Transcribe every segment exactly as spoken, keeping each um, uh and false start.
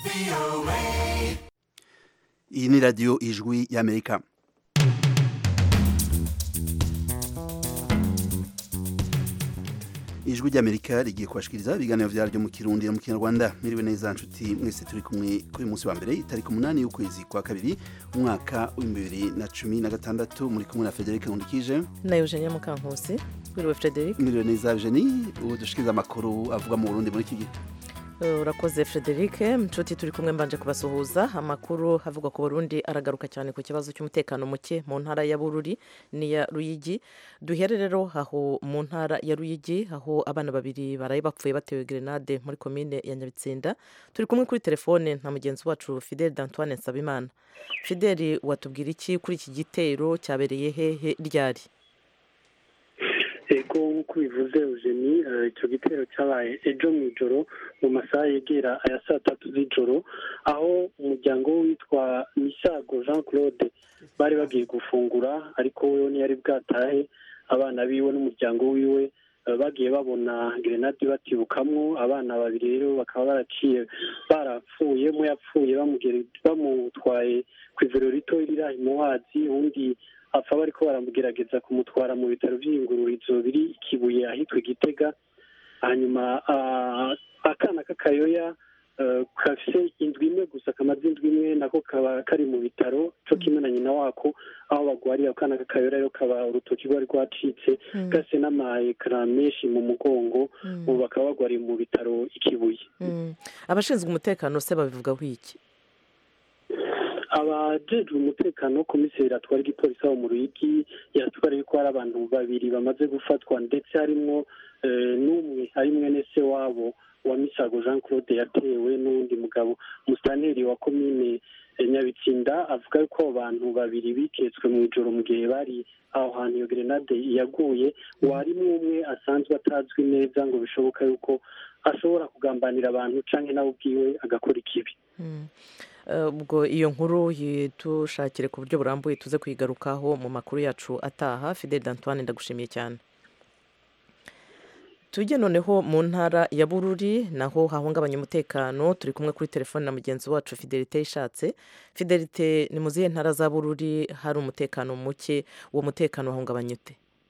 Iyi ni radiyo ijwi y'Amerika. Ijwi ry'Amerika rigiye kubashikiriza ibiganiro vyaryo mu Kirundi no mu Kinyarwanda. Miriwe neza nshuti mwese turi kumwe kuri munsi wa mbere itariki umunani y'ukwezi kwa kabiri umwaka wa bibiri na cumi na gatandatu muri kumwe na Frederic Nkundikije na Eugenie Mukankusi. Miriwe Frederic. Miriwe neza Eugenie, udushikiriza amakuru avuga mu Burundi muri iki gihe. Urakoze Frederic, nshuti turi kumwe mbanje kubasuhuza. Amakuru havugwa ku Burundi aragaruka cyane ku kibazo cy'umutekano muke mu ntara ya Bururi ni ya Ruyigi. Duhere rero aho mu ntara ya Ruyigi aho abana babiri baraye bapfuye batewe grenade muri komine ya Nyabitsinda. Turi kumwe kuri telefone nta mugenzi wacu Fidel d'Antoine Nsabimana. Fidel, watubwira iki kuri iki gitero cyabereye hehe ryari? Ego nk'uko bivuze Eugenie, icyo gitero cyabaye ejo mu ijoro mu masaha yegera aya saa tatu z'ijoro, aho umuryango witwa Misago Jean Claude bari bagiye gufungura, ariko we ntiyari bwatahe. Abana biwe n'umuryango wiwe bagiye babona grenade batibukamwo, abana babiri rero bakaba baraciye barapfuye. Umwe yapfuye bamutwaye ku ivuriro rito riri i Muhazi, undi apfa bariko baramugerageza kumutwara mu bitaro vy'ingururizo biri Kibuye ahitwa Gitega. Hanyuma akana k'akayoya kafise indwi imwe gusa, kamaze indwi imwe nako kaba kari mu bitaro co kimwe na nyina wako aho bagwariye. Akana k'akayoya rero kaba urutoki rwari rwacitse gase n'amayekara menshi mu mugongo, ubu bakaba bagwariye mu bitaro i Kibuye. Abashinzwe umutekano se babivugaho iki? Abajejwe umutekano, komiseri atwara igipolisi aho mu Ruyigi yatwara yuko hari abantu babiri bamaze gufatwa, ndetse harimwo n'umwe ari mwene se wabo wa Misago Jean Claude yatewe n'undi mugabo. Musitanteri wa komine Nyabitsinda avuga yuko abo bantu babiri biketswe mu ijoro mu gihe bari aho hantu iyo grenade yaguye. Warimwo umwe asanzwe atazwi neza, ngo bishoboka yuko ashobora kugambanira abantu canke nawe ubwiwe agakora ikibi. Ubwo iyo nkuru tushakire ku buryo burambuye tuze kuyigarukaho mu makuru yacu ataha. Fidel d'Antoine, ndagushimiye cyane. Tujye noneho mu ntara ya Bururi naho hahungabanya umutekano. Turi kumwe kuri telefone na mugenzi wacu Fidelite Ishatse. Fidelite, ni mu zihe ntara za Bururi hari umutekano muke? Uwo mutekano wahungabanya ute?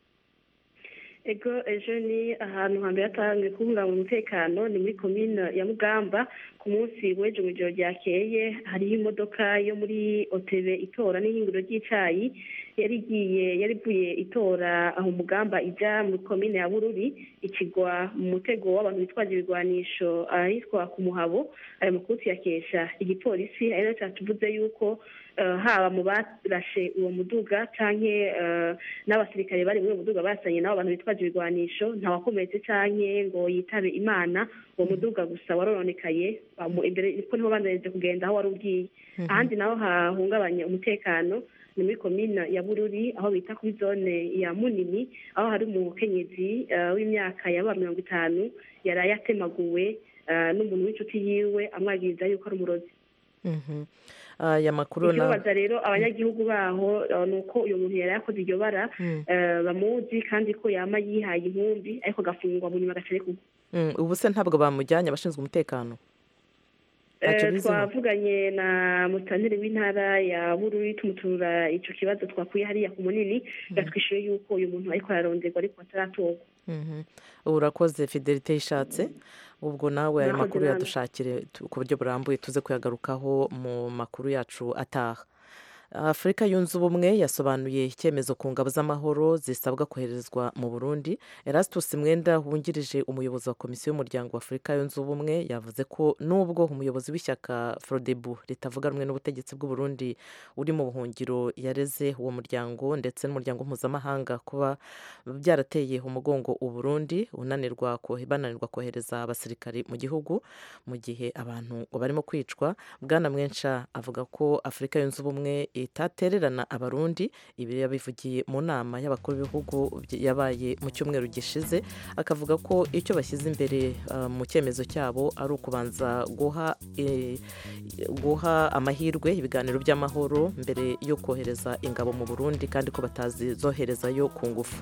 Ego ejo ni ahantu hambere hatangiye kubungabunga umutekano ni muri komine ya Mugamba. Ku munsi w'ejo mu ijoro ryakeye hariho imodoka yo muri O T B itora n'ihinguriro ry'icayi yari igiye yari ivuye itora aho Mugamba ija muri komine ya Bururi, ikigwa mu mutego w'abantu bitwaje ibigwanisho ahitwa ku Muhabo. Ayo makuru yakesha igipolisi, ari cyo cyatuvuze yuko haba mu barashe uwo muduga canke n'abasirikare bari muri uwo muduga basanye nabo abantu bitwaje ibigwanisho ntawakomeretse canke ngo yitabe Imana. Uwo muduga gusa warononekaye imbere ko niho bandaje kugenda aho wari ugiye. Ahandi naho hahungabanya umutekano ni muri komine ya Bururi aho bita kuri zone ya Munini, aho hari umukenyezi w'imyaka ya mirongo itanu yaraye atemaguwe n'umuntu w'inshuti yiwe amwagiriza yuko ari umurozi. Aya makuru na ikibazo rero abanyagihugu baho nuko uyu muntu yari yakoze iryo bara bamuzi kandi ko yama yihaye inkumbi ariko gafungwa mu nyuma gacare ku. Ubu se ntabwo bamujyanye abashinzwe umutekano? Twavuganye na musitanteri w'intara ya Bururi tumutura ico kibazo twakuye hariya ku Munini, gatwishuye yuko uyu muntu ariko araronderwa ariko ataratorwa. Urakoze Fidelite Ishatse. Ubwo nawe ayo makuru yadushakire ku buryo burambuye tuze kuyagarukaho mu makuru yacu ataha. Afurika yunze ubumwe yasobanuye icyemezo ku ngabo z'amahoro zisabwa koherezwa mu Burundi. Erastus Mwenda wungirije umuyobozi wa komisiyo y'umuryango wa Afurika yunze ubumwe yavuze ko nubwo umuyobozi w'ishyaka Frodebu ritavuga rumwe n'ubutegetsi bw'u Burundi uri mu buhungiro yareze uwo muryango ndetse n'umuryango mpuzamahanga kuba byarateye umugongo u Burundi unanirwa bananirwa kohereza abasirikari mu gihugu mu gihe abantu barimo kwicwa. Bwana Mwensha avuga ko Afurika yunze ubumwe itatererana abarundi. Ibi yabivugiye mu nama y'abakuru b'ibihugu yabaye mu cyumweru gishize, akavuga ko icyo bashyize imbere uh, mu cyemezo cyabo ari ukubanza guha e, guha amahirwe ibiganiro by'amahoro mbere yo kohereza ingabo mu Burundi kandi ko batazizoherezayo ku ngufu.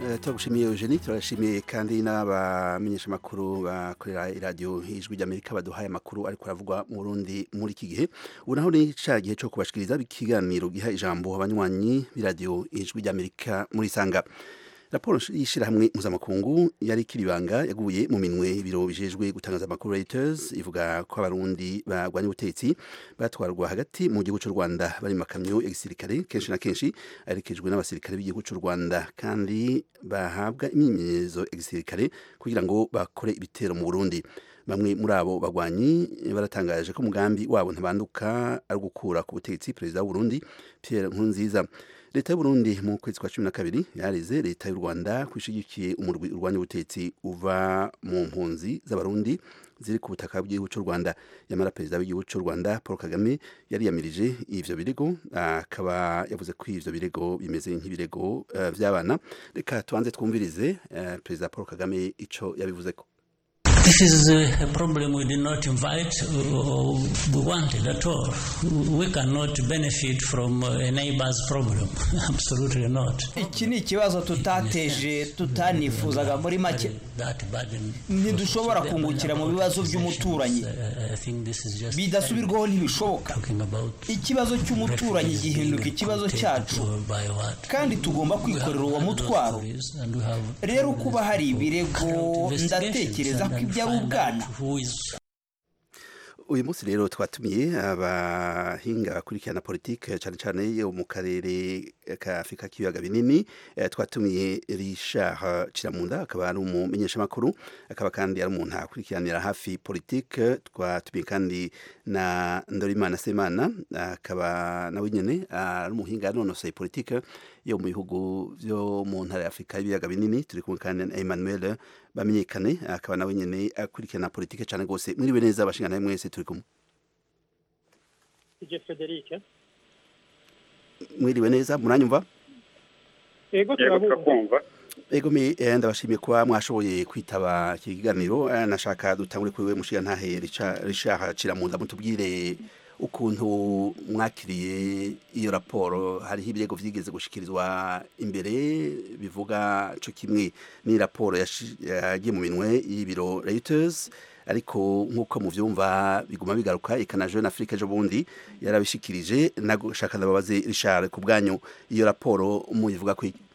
turagushimiye Eugenie, turashimiye kandi n'abamenyesha makuru bakorera iradiyo ijwi ry'Amerika baduhaye amakuru ariko aravugwa mu Burundi muri iki gihe. Ubu naho ni ca gihe cyo kubashikiriza ikiganiro giha ijambo abanywanyi b'iradiyo ijwi ry'Amerika muri Sanga. Raporo y'ishirahamwe mpuzamakungu yari kiribanga yaguye mu minwe ibiro bijejwe gutangaza amakuru Reuters ivuga ko abarundi bagwanya ubutetsi batwarwa hagati mu gihugu cy'u Rwanda bari makamyo ya gisirikare kenshi na kenshi arekejwe n'abasirikare b'igihugu cy'u Rwanda kandi bahabwa imyimenyerezo ya gisirikare kugira ngo bakore ibitero mu Burundi. Bamwe muri abo bagwanyi baratangaje ko umugambi wabo ntabanduka ari gukura ku butegetsi perezida w'u Burundi Pierre Nkurunziza. Leta y'u Burundi mu kwezi kwa cumi na kabiri yarize leta y'u Rwanda kwishigikiye umurwi urwanya ubutetsi uva mu mpunzi z'abarundi ziri ku butaka bw'igihugu cy'u Rwanda. Yamara perezida w'igihugu cy'u Rwanda Paul Kagame yari yamirije ivyo birego, akaba yavuze ko ivyo birego bimeze nk'ibirego uh, vy'abana. Reka tuanze twumvirize uh, perezida Paul Kagame ico yabivuzeko. This is a problem we did not invite or we wanted at all. We cannot benefit from a neighbor's problem. Absolutely not. Iki ni ikibazo tutateje tutanifuzaga muri make. Ntidushobora kungukira mu bibazo by'umuturanyi. Bidasubirwaho ntibishoboka. Ikibazo cy'umuturanyi gihinduka ikibazo cyacu. Kandi tugomba kwikorera uwo mutwaro. Rero kuba hari ibirego ndatekereza ko ibyo ari ubwana. Uyu munsi rero twatumiye abahinga bakurikirana politike cyane cyane yo mu karere ka Afrika k'ibiyaga binini. Twatumiye Richard Chiramunda akaba ari umumenyesha makuru, akaba kandi ari umuntu akurikiranira hafi politike. Twatumiye kandi na Ndorimana Semana akaba nawe nyene ari umuhinga nonoseye politike yo mu bihugu byo mu ntara ya Afrika y'ibiyaga binini. Turi kumwe kandi na Emmanuel Bamenyekane akaba nawe nyene akurikirana politike cyane gose. Mwiriwe neza abashinga nawe mwese turi kumwe. Je Frederic. Mwiriwe neza muranyumva? Ego turakumva. Ego mi ndabashimiye kuba mwashoboye kwitaba iki kiganiro. Nashaka dutangure kuri we mushiga ntahe Richard Chiramunda mutubwire ukuntu mwakiriye iyo raporo. Hariho ibirego vyigeze gushikirizwa imbere bivuga cyo kimwe ni raporo yagiye mu minwe y'ibiro Reuters, ariko nk'uko muvyumva biguma bigaruka. Ikana Jeune Afrique ejo bundi yarabishikirije. Nashaka ndababaze Richard, ku bwanyu iyo raporo muyivuga ko iki?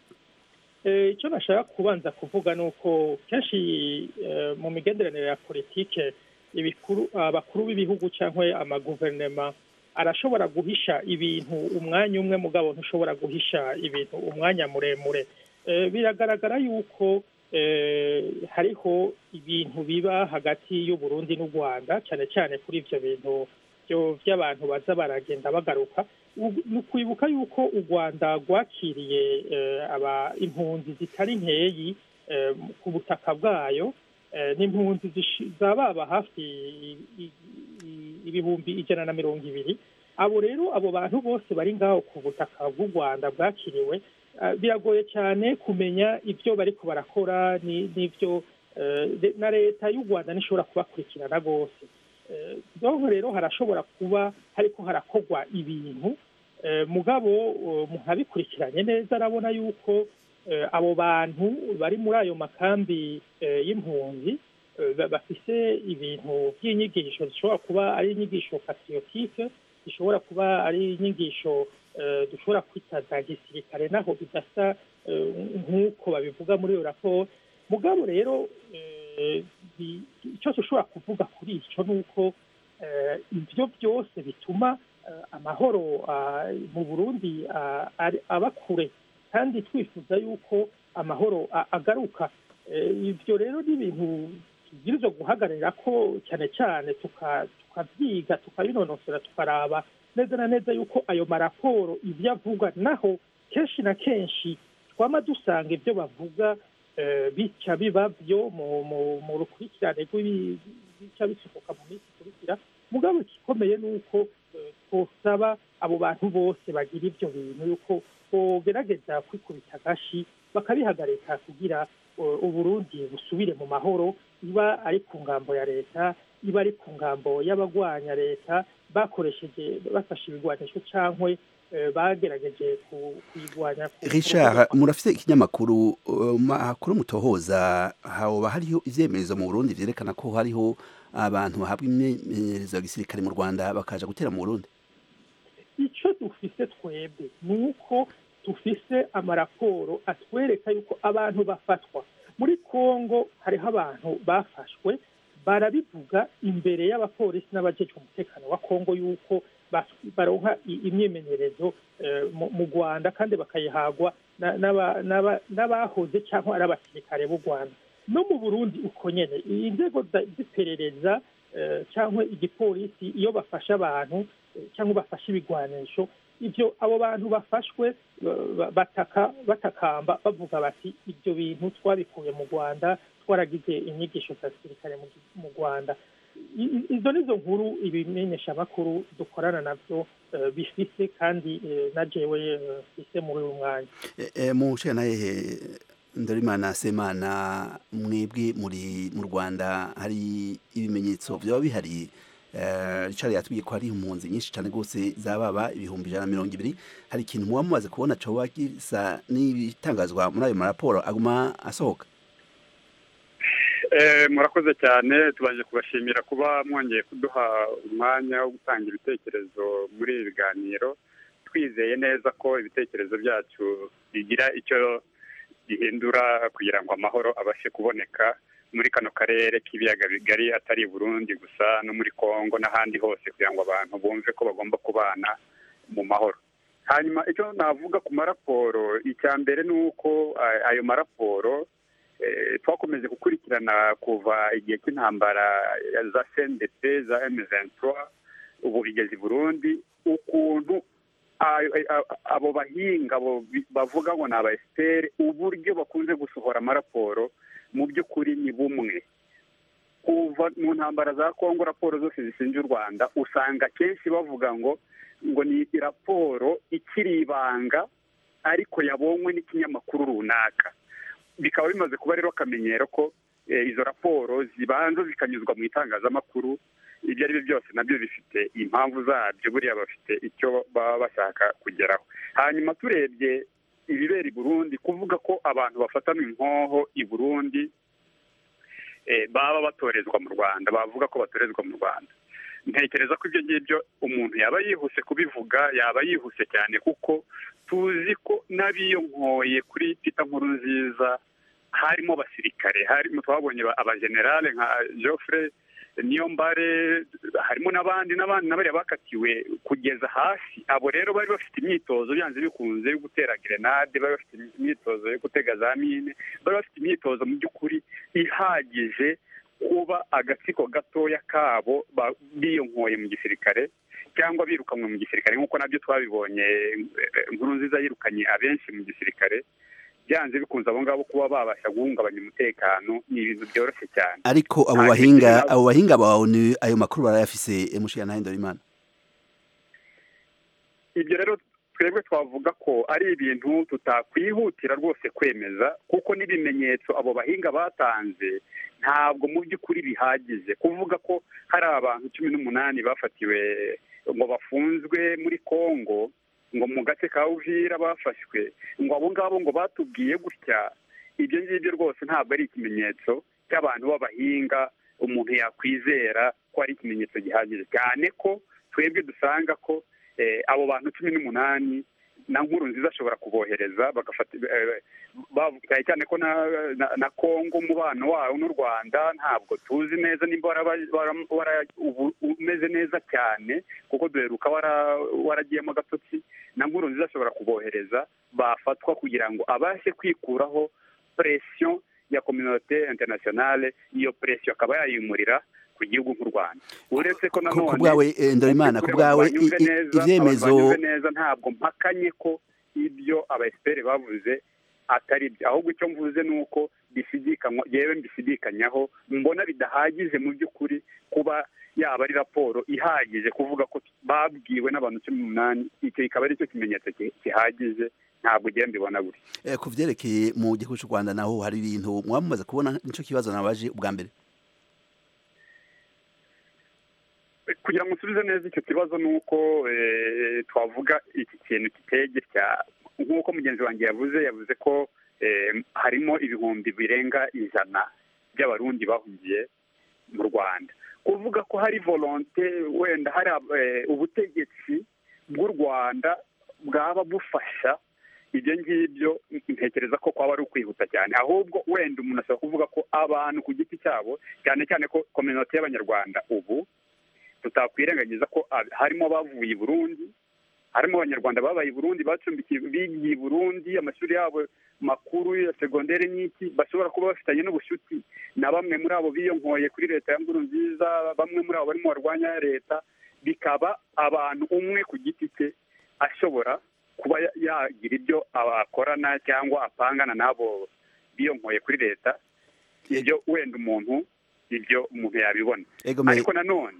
Eh icyo nashaka kubanza kuvuga nuko kenshi mu migenderanire ya politike ibikuru abakuru b'ibihugu cyangwa amaguverinema arashobora guhisha ibintu umwanya umwe, mugabo ntushobora guhisha ibintu umwanya muremure. E, biragaragara yuko e, hariho ibintu biba hagati y'u Burundi n'u Rwanda cyane cyane kuri ivyo bintu byo by'abantu baza baragenda bagaruka. Nukwibuka yuko u Rwanda rwakiriye e, aba impunzi zitari nkeyi e, ku butaka bwayo. N'impunzi zababa hafi ibihumbi ijana na mirongo ibiri. Abo rero abo bantu bose bari ngaho ku butaka bw'u Rwanda bwakiriwe, biragoye cyane kumenya ibyo bariko barakora n'ibyo na leta y'u Rwanda nishobora kubakurikirana gose. Donc rero harashobora kuba hariko harakogwa ibintu, mugabo muhabikurikiranye neza arabona yuko abo bantu bari muri ayo makambi y'impunzi bafise ibintu by'inyigisho zishobora kuba ari inyigisho patriotique, zishobora kuba ari inyigisho dushobora kwita za gisirikare naho bidasa nk'uko babivuga muri iyo raporo. Mugabo rero icyo dushobora kuvuga kuri icyo ni uko ibyo byose bituma amahoro mu Burundi aba kure, kandi twifuza yuko amahoro agaruka. Ibyo rero ni ibintu tubwirizwa guhagararira ko cyane cyane tukavyiga tukabinonosora tukaraba neza na neza yuko ayo maraporo ibyo avuga, naho kenshi na kenshi twama dusanga ibyo bavuga bica biba byo mu rukurikirane rw'ibica bisohoka mu minsi ikurikira. Mugabo igikomeye ni uko twosaba abo bantu bose bagira ibyo bintu yuko bogerageza kwikubita agashi bakabihagarika kugira Uburundi busubire mu mahoro, iba ari ku ngambo ya leta, iba ari ku ngambo y'abagwanya leta bakoresheje bafashe ibigwanisho cankwe bagerageje kuyirwanya. Richard, murafite ikinyamakuru makuru mutohoza, hoba hariho ivyemezo mu Burundi vyerekana ko hariho abantu bahabwa imyemezo ya gisirikare mu Rwanda bakaja gutera mu Burundi? Ico dufise twebwe nuko dufise amaraporo atwereka yuko abantu bafatwa muri Kongo. Hariho abantu bafashwe barabivuga imbere y'abapolisi n'abajejwe umutekano wa Kongo yuko baronka imyemenyerezo mu Rwanda kandi bakayihagwa n'abahoze cyangwa ari abasirikare b'u Rwanda. No mu Burundi uko nyene inzego z'iperereza cyangwa igipolisi iyo bafasha abantu cyangwa bafasha ibigwanisho, ibyo abo bantu bafashwe bataka batakamba bavuga bati ibyo bintu twabikuye mu Rwanda, twaragize inyigisho za gisirikare mu Rwanda. Izo nizo nkuru ibimenyesha makuru dukorana navyo bifise kandi na jewe bifise muri uyu mwanya. Mu shana hehe Ndorimana Semana, mwebwe muri mu Rwanda hari ibimenyetso byaba bihari? Richard yatubwiye ko hari impunzi nyinshi cyane rwose zababa ibihumbi ijana na mirongo ibiri. Hari ikintu muba mumaze kubona coba gisa n'ibitangazwa muri ayo maraporo aguma asohoka? Murakoze cyane, tubanje kubashimira kuba mwongeye kuduha umwanya wo gutanga ibitekerezo muri ibi biganiro. Twizeye neza ko ibitekerezo byacu bigira icyo bihindura kugira ngo amahoro abashe kuboneka muri kano karere k'ibiyaga bigari, atari Burundi gusa no muri Kongo n'ahandi hose, kugira ngo abantu bumve ko bagomba kubana mu mahoro. Hanyuma icyo navuga ku maraporo, icya mbere ni uko ayo maraporo twakomeje gukurikirana kuva igihe cy'intambara za C N D P za M vingt-trois ubu igeze i Burundi, ukuntu abo bahinga bavuga ngo ni aba expert, uburyo bakunze gusohora amaraporo mu by'ukuri ni bumwe. Kuva mu ntambara za Kongo raporo zose zishinja u Rwanda usanga kenshi bavuga ngo ngo ni raporo ikiri ibanga ariko yabonywe n'ikinyamakuru runaka. Bikaba bimaze kuba rero akamenyero ko izo raporo zibanza zikanyuzwa mu itangazamakuru. Ibyo ari byo byose nabyo bifite impamvu zabyo, buriya bafite icyo baba bashaka kugeraho. Hanyuma turebye ibibera i Burundi, kuvuga ko abantu bafatana inkoho i Burundi baba batorezwa mu Rwanda, bavuga ko batorezwa mu Rwanda, ntekereza ko ibyo ngibyo umuntu yaba yihuse kubivuga, yaba yihuse cyane, kuko tuzi ko n'abiyonkoye kuri Peter Nkurunziza harimo abasirikare, harimo twabonye abagenerale nka Geoffrey Niyombare, harimo n'abandi n'abandi n'abari bakatiwe kugeza hasi. Abo rero bari bafite imyitozo byanze bikunze yo gutera grenade, bari bafite imyitozo yo gutega za mine, bari bafite imyitozo mu by'ukuri ihagije kuba agatsiko gatoya kabo biyonkoye mu gisirikare cyangwa birukanwe mu gisirikare, nk'uko nabyo twabibonye Nkurunziza yirukanye abenshi mu gisirikare. Byanze bikunze abo ngabo kuba babasha guhungabanya umutekano ni ibintu byoroshye cyane. Ariko abo bahinga abo bahinga bawo ni ayo makuru barayafise emushya na Ndorimana. Ibyo rero twebwe twavuga ko ari ibintu tutakwihutira rwose kwemeza, kuko n'ibimenyetso abo bahinga batanze ntabwo mu by'ukuri bihagije kuvuga ko hari abantu cumi n'umunani bafatiwe ngo bafunzwe muri Kongo, ngo mu gace ka Uvira bafashwe, ngo abo ngabo ngo batubwiye gutya. Ibyo ngibyo rwose ntabwo ari ikimenyetso cy'abantu b'abahinga umuntu yakwizera ko ari ikimenyetso gihagije, cyane ko twebwe dusanga ko abo bantu cumi n'umunani na Nkurunziza ashobora kubohereza bagafata, bavuga cyane ko na Kongo umubano wawo n'u Rwanda ntabwo tuzi neza nimba umeze neza cyane, kuko duheruka waragiyemo agatotsi. Na Nkurunziza ashobora kubohereza, bafatwa kugira ngo abashe kwikuraho pression ya communauté internationale. Iyo pression akaba yayimurira ku gihugu nk'u Rwanda. Uretse ko nanone ku bwawe Ndorimana, ku bwawe ivyemezo neza ntabwo mpakanye ko ibyo abaespere bavuze atari byo, ahubwo icyo mvuze nuko bisidikanywa, yewe mbisidikanyaho, mbona bidahagije mu by'ukuri kuba yaba ari raporo ihagije kuvuga ko babwiwe n'abantu cumi n'umunani. Icyo ikaba ari cyo kimenyetso gihagije, ntabwo ugiye mbibona gutya. Eh, ku vyerekeye mu gihugu cy'u Rwanda naho hari ibintu mwamumaze kubona nico kibazo nabaje ubwa mbere. kugira ngo nsubize neza icyo kibazo ni uko twavuga iki kintu kiteye gitya nk'uko mugenzi wanjye yavuze yavuze ko harimo ibihumbi birenga ijana by'abarundi bahungiye mu Rwanda. Kuvuga ko hari volonte wenda hari ubutegetsi bw'u Rwanda bwaba bufasha ibyo ngibyo, ntekereza ko kwaba ari ukwihuta cyane, ahubwo wenda umuntu ashobora kuvuga ko abantu ku giti cyabo, cyane cyane ko community y'abanyarwanda ubu tutakwirengagiza ko harimo abavuye i Burundi, harimo abanyarwanda babaye i Burundi bacumbikiye bigiye i Burundi, amashuri yabo makuru ya segondere n'iki, bashobora kuba bafitanye n'ubushuti na bamwe muri abo biyonkoye kuri leta ya Nkurunziza, bamwe muri abo barimo barwanya leta, bikaba abantu umwe ku giti cye ashobora kuba yagira ibyo akorana cyangwa apangana n'abo biyonkoye kuri leta. Ibyo wenda umuntu ibyo umuntu yabibona, ariko nanone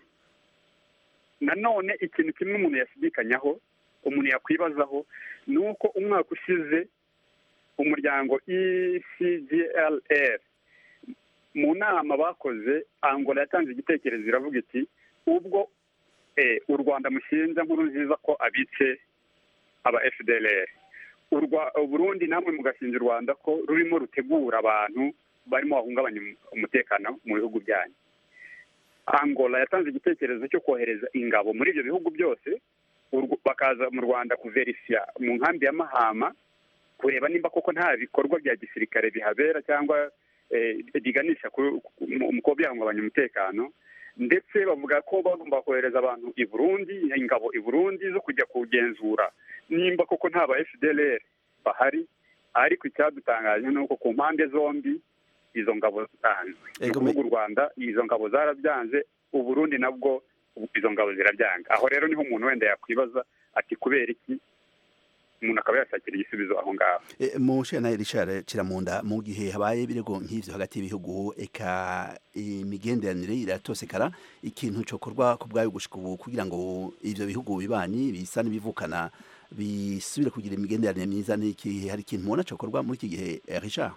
nanone ikintu kimwe umuntu yashidikanyaho, umuntu yakwibazaho, ni uko umwaka ushize umuryango E C G L R mu nama bakoze, Angola yatanze igitekerezo iravuga iti ubwo u Rwanda mushinja Nkurunziza ko abitse aba F D L R, Burundi namwe mugashinja u Rwanda ko rurimo rutegura abantu barimo bahungabanya umutekano mu bihugu byanyu. Angola yatanze igitekerezo cyo kohereza ingabo muri ibyo bihugu byose, bakaza mu Rwanda kuverifya mu nkambi ya Mahama, kureba nimba koko nta bikorwa bya gisirikare bihabera cyangwa biganisha mu kuba byahungabanya umutekano. Ndetse bavuga ko bagomba kohereza abantu i Burundi, ingabo i Burundi zo kujya kugenzura nimba koko nta ba F D L R bahari. Ariko icyadutangaje ni uko ku mpande zombi izo ngabo zitanzwe, mu Rwanda izo ngabo zarabyanze, u Burundi nabwo izo ngabo zirabyanga. Aho rero niho umuntu wenda yakwibaza ati kubera iki, umuntu akaba yashakira igisubizo aho ngaho. Mu shana Richard Kiramunda, mu gihe habaye ibirego nk'ivyo hagati y'ibihugu, eka imigenderanire iratosekara, ikintu cyo korwa ku bwayo gushika ubu kugira ngo ivyo bihugu bibanyi bisa n'ibivukana bisubire kugira imigenderanire myiza, n'iki hari ikintu mubona cyo korwa muri iki gihe Richard?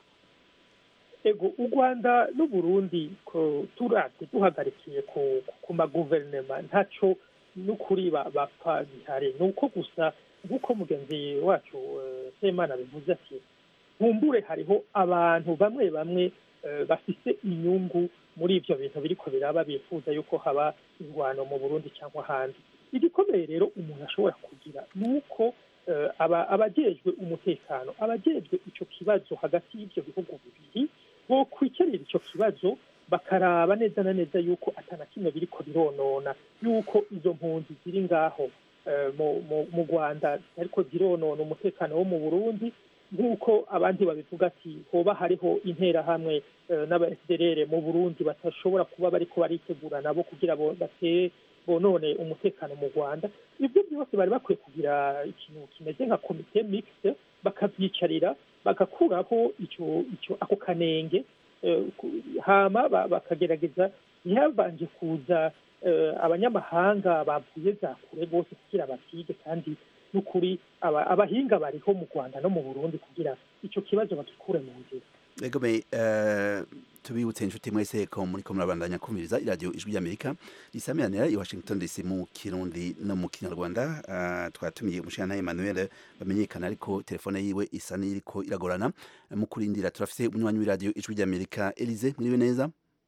Ego u Rwanda n'u Burundi ko turate duhagarikiye ku ku maguverinoma ntaco n'ukuri bapfa bihari, nuko gusa nk'uko mugenzi wacu Semana bivuze ati nkumbure hariho abantu bamwe bamwe bafise inyungu muri ivyo bintu biriko biraba, bifuza yuko haba ingwano mu Burundi cyangwa ahandi. Igikomeye rero umuntu ashobora kugira nuko abajejwe umutekano, abajejwe ico kibazo hagati y'ivyo bihugu bibiri, bo kwikerera ico kibazo bakaraba neza na neza yuko atana kimwe biriko bironona, yuko izo mpunzi ziri ngaho mu Rwanda ariko zironona umutekano wo mu Burundi, nk'uko abandi babivuga ati hoba hariho intera hamwe n'aba F D L R mu Burundi batashobora kuba bariko baritegura nabo kugira bo batere bonone umutekano mu Rwanda. Ibyo byose bari bakwiye kugira ikintu kimeze nka komite mixte, bakavyicarira bagakuraho ico ico ako kanenge, hama bakagerageza ntiyabanje kuza abanyamahanga bavuye za kure bose kugira bakige, kandi n'ukuri abahinga bariho mu Rwanda no mu Burundi kugira ico kibazo bakikure mu nzira. Ego me tubibutse inshuti mwese ko muri ko murabandanya kumviriza iradio Ijwi ry'Amerika risamiranira i Washington D C mu Kirundi no mu Kinyarwanda. Twatumiye umushana Emmanuel bamenyekana, ariko telefone yiwe isa n'iriko iragorana. Mu kurindira turafise umunywanyi w'iradio Ijwi ry'Amerika Elize, mwiriwe neza?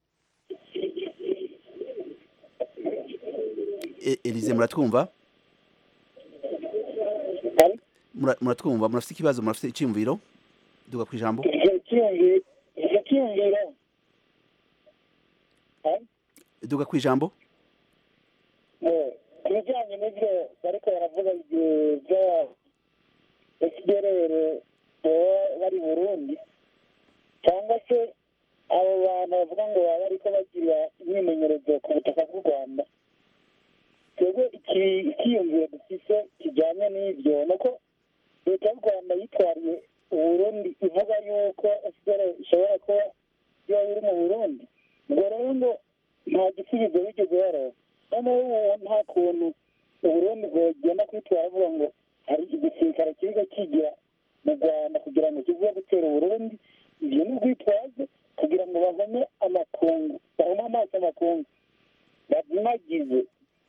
Elize muratwumva? Muratwumva? Murafite ikibazo, murafite icyumviro? Duga ku ijambo. Duga ku ijambo. Ibijyanye n'ibyo bariko baravuga bya F D L R bari Burundi, cyangwa se abo bantu bavuga ngo baba bariko bagira imyimenyerezo ku butaka bw'u Rwanda. Twebwe ikiyumviro dufise kijyanye n'ibyo nuko leta y'u Rwanda yitwariye Uburundi ivuga yuko F D L R ishobora kuba yoba iri mu Burundi. Ubwo rero ngo nta gisubizo bigeze baronka, noneho nta kuntu Uburundi bwogenda kwitwara avuga ngo hari igisirikare kiza kigira mu Rwanda kugira ngo kivuye gutera Uburundi. Ivyo ni urwitwazo kugira ngo babone amakungu, babone amaso amakungu, bazimagize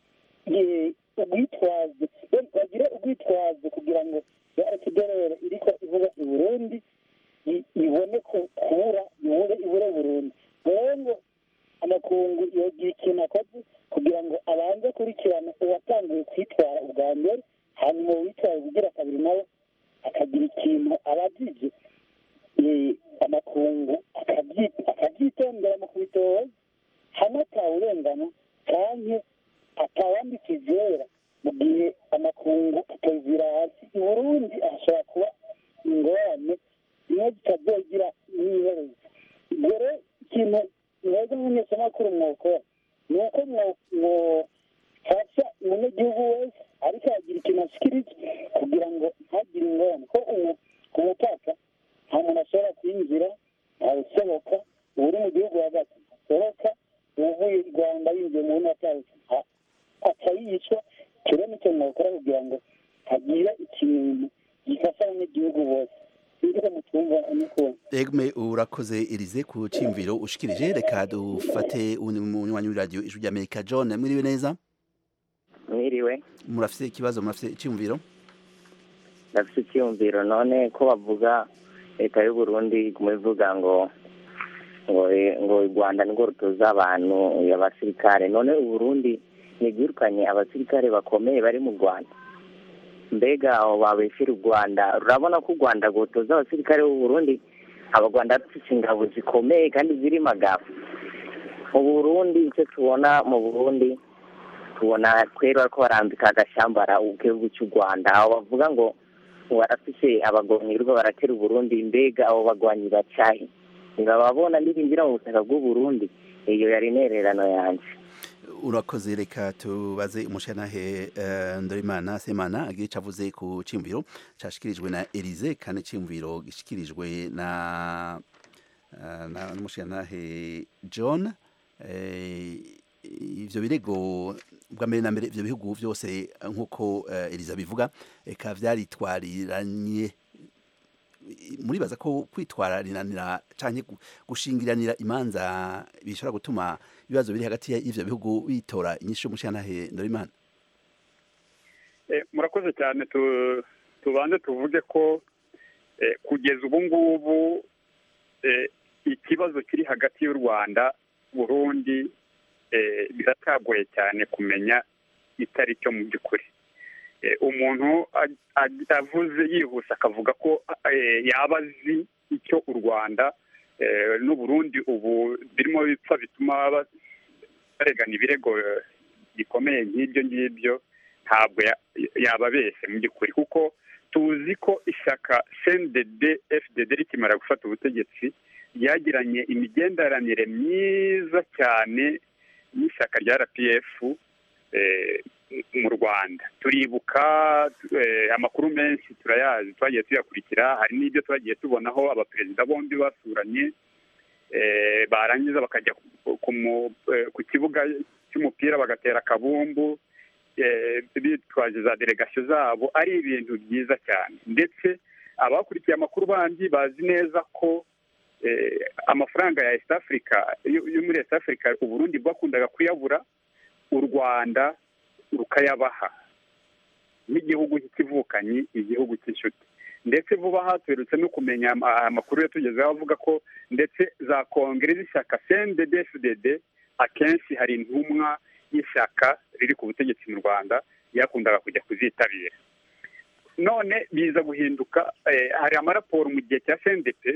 nawe akagira ikintu abajije amakungu akabyitondera mu kubitoza hamwe atawurengana kandi atawambika izera mu gihe amakungu akazira hasi i burundi ashobora kuba ingorane niyo zitazogira n'iherezo ubwo rero ikintu mwebwe nk'umunyamakuru mwokora ni uko mwofasha umunyagihugu wese ariko yagira ikintu ashikirije kugira ngo ntagire ingorane ko ku mupaka nta muntu ashobora kwinjira ntawusohoka uri mu gihugu hagati asohoka uvuye i rwanda yinjiye mu ntara aca yicwa kero nicyo mwokora kugira ngo hagire ikintu gifasha abanyagihugu bose egme urakoze Elize ku cimviro ushikirije reka dufate umunywanyi w'iradiyo ijwi ry'Amerika John mwiriwe neza mwiriwe murafise ikibazo murafise iciyumviro ndafise iciyumviro none ko bavuga leta y'u Burundi kumuvuga ngo ngo ngo u Rwanda ngo rutoza abantu y'abasirikare none u Burundi nigirukanye abasirikare bakomeye bari mu Rwanda mbega aho babeshira u Rwanda urabona ko u Rwanda gotoza abasirikare b'u Burundi abagwanda bafite ingabo zikomeye kandi ziri magafu mu Burundi icyo tubona mu Burundi tubona kwera ko barambika agashambara ubwego cy'u Rwanda aho bavuga ngo barafise abagonyirwa baratera u Burundi mbega abo bagwanyi bacaye ngababona ndirimbira mu butaka bw'u Burundi iyo yari nererano yanje urakoze reka tubaze umushanahe uh, Ndorimana Semana agiye cavuze ku cimviro cashikirijwe na Elize kandi cimviro gishikirijwe na uh, na umushanahe John eh, ivyo birego bwa mbere na mbere ivyo bihugu vyose nkuko uh, Elize bivuga eka vyaritwariranye muribaza ko kwitwararinanira canke gushingiranira imanza bishobora gutuma ibibazo biri hagati y'ivyo bihugu bitora inyishu mushanahe Ndorimana eh murakoze cyane tubanze tuvuge ko eh, kugeza ubu ngubu eh, ikibazo kiri hagati y'u Rwanda Burundi eh, biratagoye cyane kumenya itari cyo mu byukuri umuntu avuze yihuse akavuga ko yaba azi icyo u Rwanda n'u Burundi ubu birimo bipfa bituma baregana ibirego gikomeye nk'ibyo ngibyo ntabwo yababeshye mu by'ukuri kuko tuzi ko ishyaka C N D D F D D rikimara gufata ubutegetsi ryagiranye imigenderanire myiza cyane n'ishyaka rya R P F mu Rwanda turibuka amakuru menshi turayazi twagiye tuyakurikira hari n'ibyo twagiye tubonaho abaperezida bombi basuranye barangiza bakajya ku kibuga cy'umupira bagatera akabumbu bitwaje za delegasiyo zabo ari ibintu byiza cyane ndetse abakurikiye amakuru bandi bazi neza ko amafaranga ya East Africa yo muri East Africa u Burundi bwakundaga kuyabura u Rwanda rukayabaha n'igihugu cy'ivukanye igihugu cy'inshuti ndetse vuba aha tuherutse no kumenya amakuru yatugezeho avuga ko ndetse za kongere z'ishyaka C N D D F D D akenshi hari intumwa y'ishyaka riri ku butegetsi mu Rwanda yakundaga kujya kuzitabira none biza guhinduka hari amaraporo mu gihe cya C N D P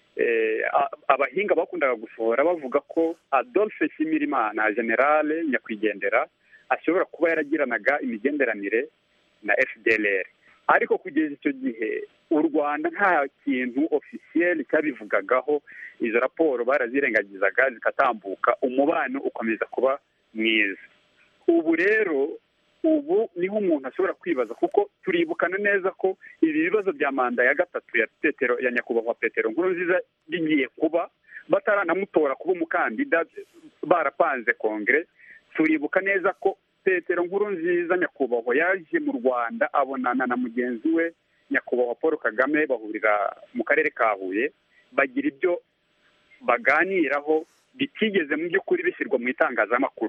abahinga bakundaga gusohora bavuga ko Adolphe Nshimirimana generale nyakwigendera ashobora kuba yaragiranaga imigenderanire na F D L R ariko kugeza icyo gihe u Rwanda nta kintu officiel cyabivugagaho izo raporo barazirengagizaga zikatambuka umubano ukomeza kuba mwiza ubu rero ubu niho umuntu ashobora kwibaza kuko turibukana neza ko ibi bibazo bya manda ya gatatu ya Petero ya nyakubahwa Petero Nkurunziza bigiye kuba bataranamutora kuba umukandida barapanze kongere turibuka neza ko Petero Nkurunziza nyakubahwa yaje mu Rwanda abonana na mugenzi we nyakubahwa Paul Kagame bahurira mu karere ka Huye bagira ibyo baganiraho bitigeze mu by'ukuri bishyirwa mu itangazamakuru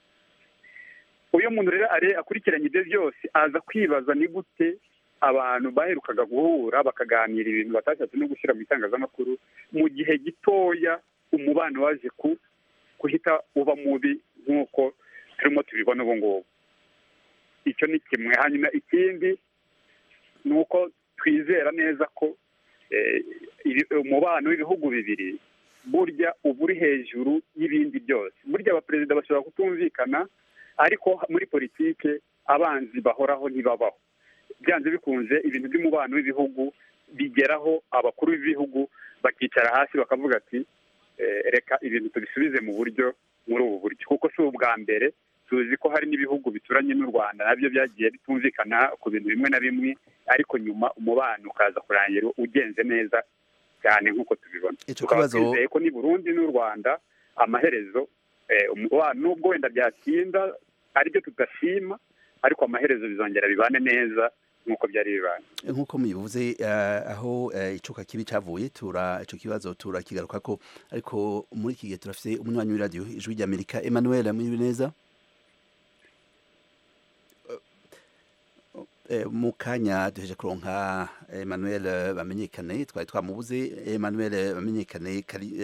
uyu muntu rero are akurikiranye ibyo byose aza kwibaza ni gute abantu baherukaga guhura bakaganira ibintu batashatse no gushyira mu itangazamakuru mu gihe gitoya umubano waje ku kuhita uba mubi nk'uko turimo tubibona ubu ngubu icyo ni kimwe hanyuma ikindi ni uko twizera neza ko umubano w'ibihugu bibiri burya uba uri hejuru y'ibindi byose. Burya abaperezida bashobora kutumvikana, ariko muri politike abanzi bahoraho ntibabaho. Byanze bikunze ibintu by'umubano w'ibihugu bigeraho abakuru b'ibihugu bakicara hasi bakavuga ati reka ibintu tubisubize mu buryo muri ubu buryo, kuko si ubwa mbere. Tuzi ko hari n'ibihugu bituranye n'u Rwanda nabyo byagiye bitumvikana ku bintu bimwe na bimwe, ariko nyuma umubano ukaza kurangira ugenze neza cyane nk'uko tubibona. Tukaba twizeye ko ni Burundi n'u Rwanda amaherezo umubano nubwo wenda byatinda aribyo tudashima, ariko amaherezo bizongera bibane neza nk'uko byari bibanye. Nk'uko mubivuze aho icuka kibi cyavuye tura ico kibazo turakigaruka ko, ariko muri iki gihe turafise umunywanyi w'iradio Ijwi ry'Amerika Emmanuel muri neza. Mu kanya duheje kuronka Emmanuel bamenyekane, twari twamubuze. Emmanuel bamenyekane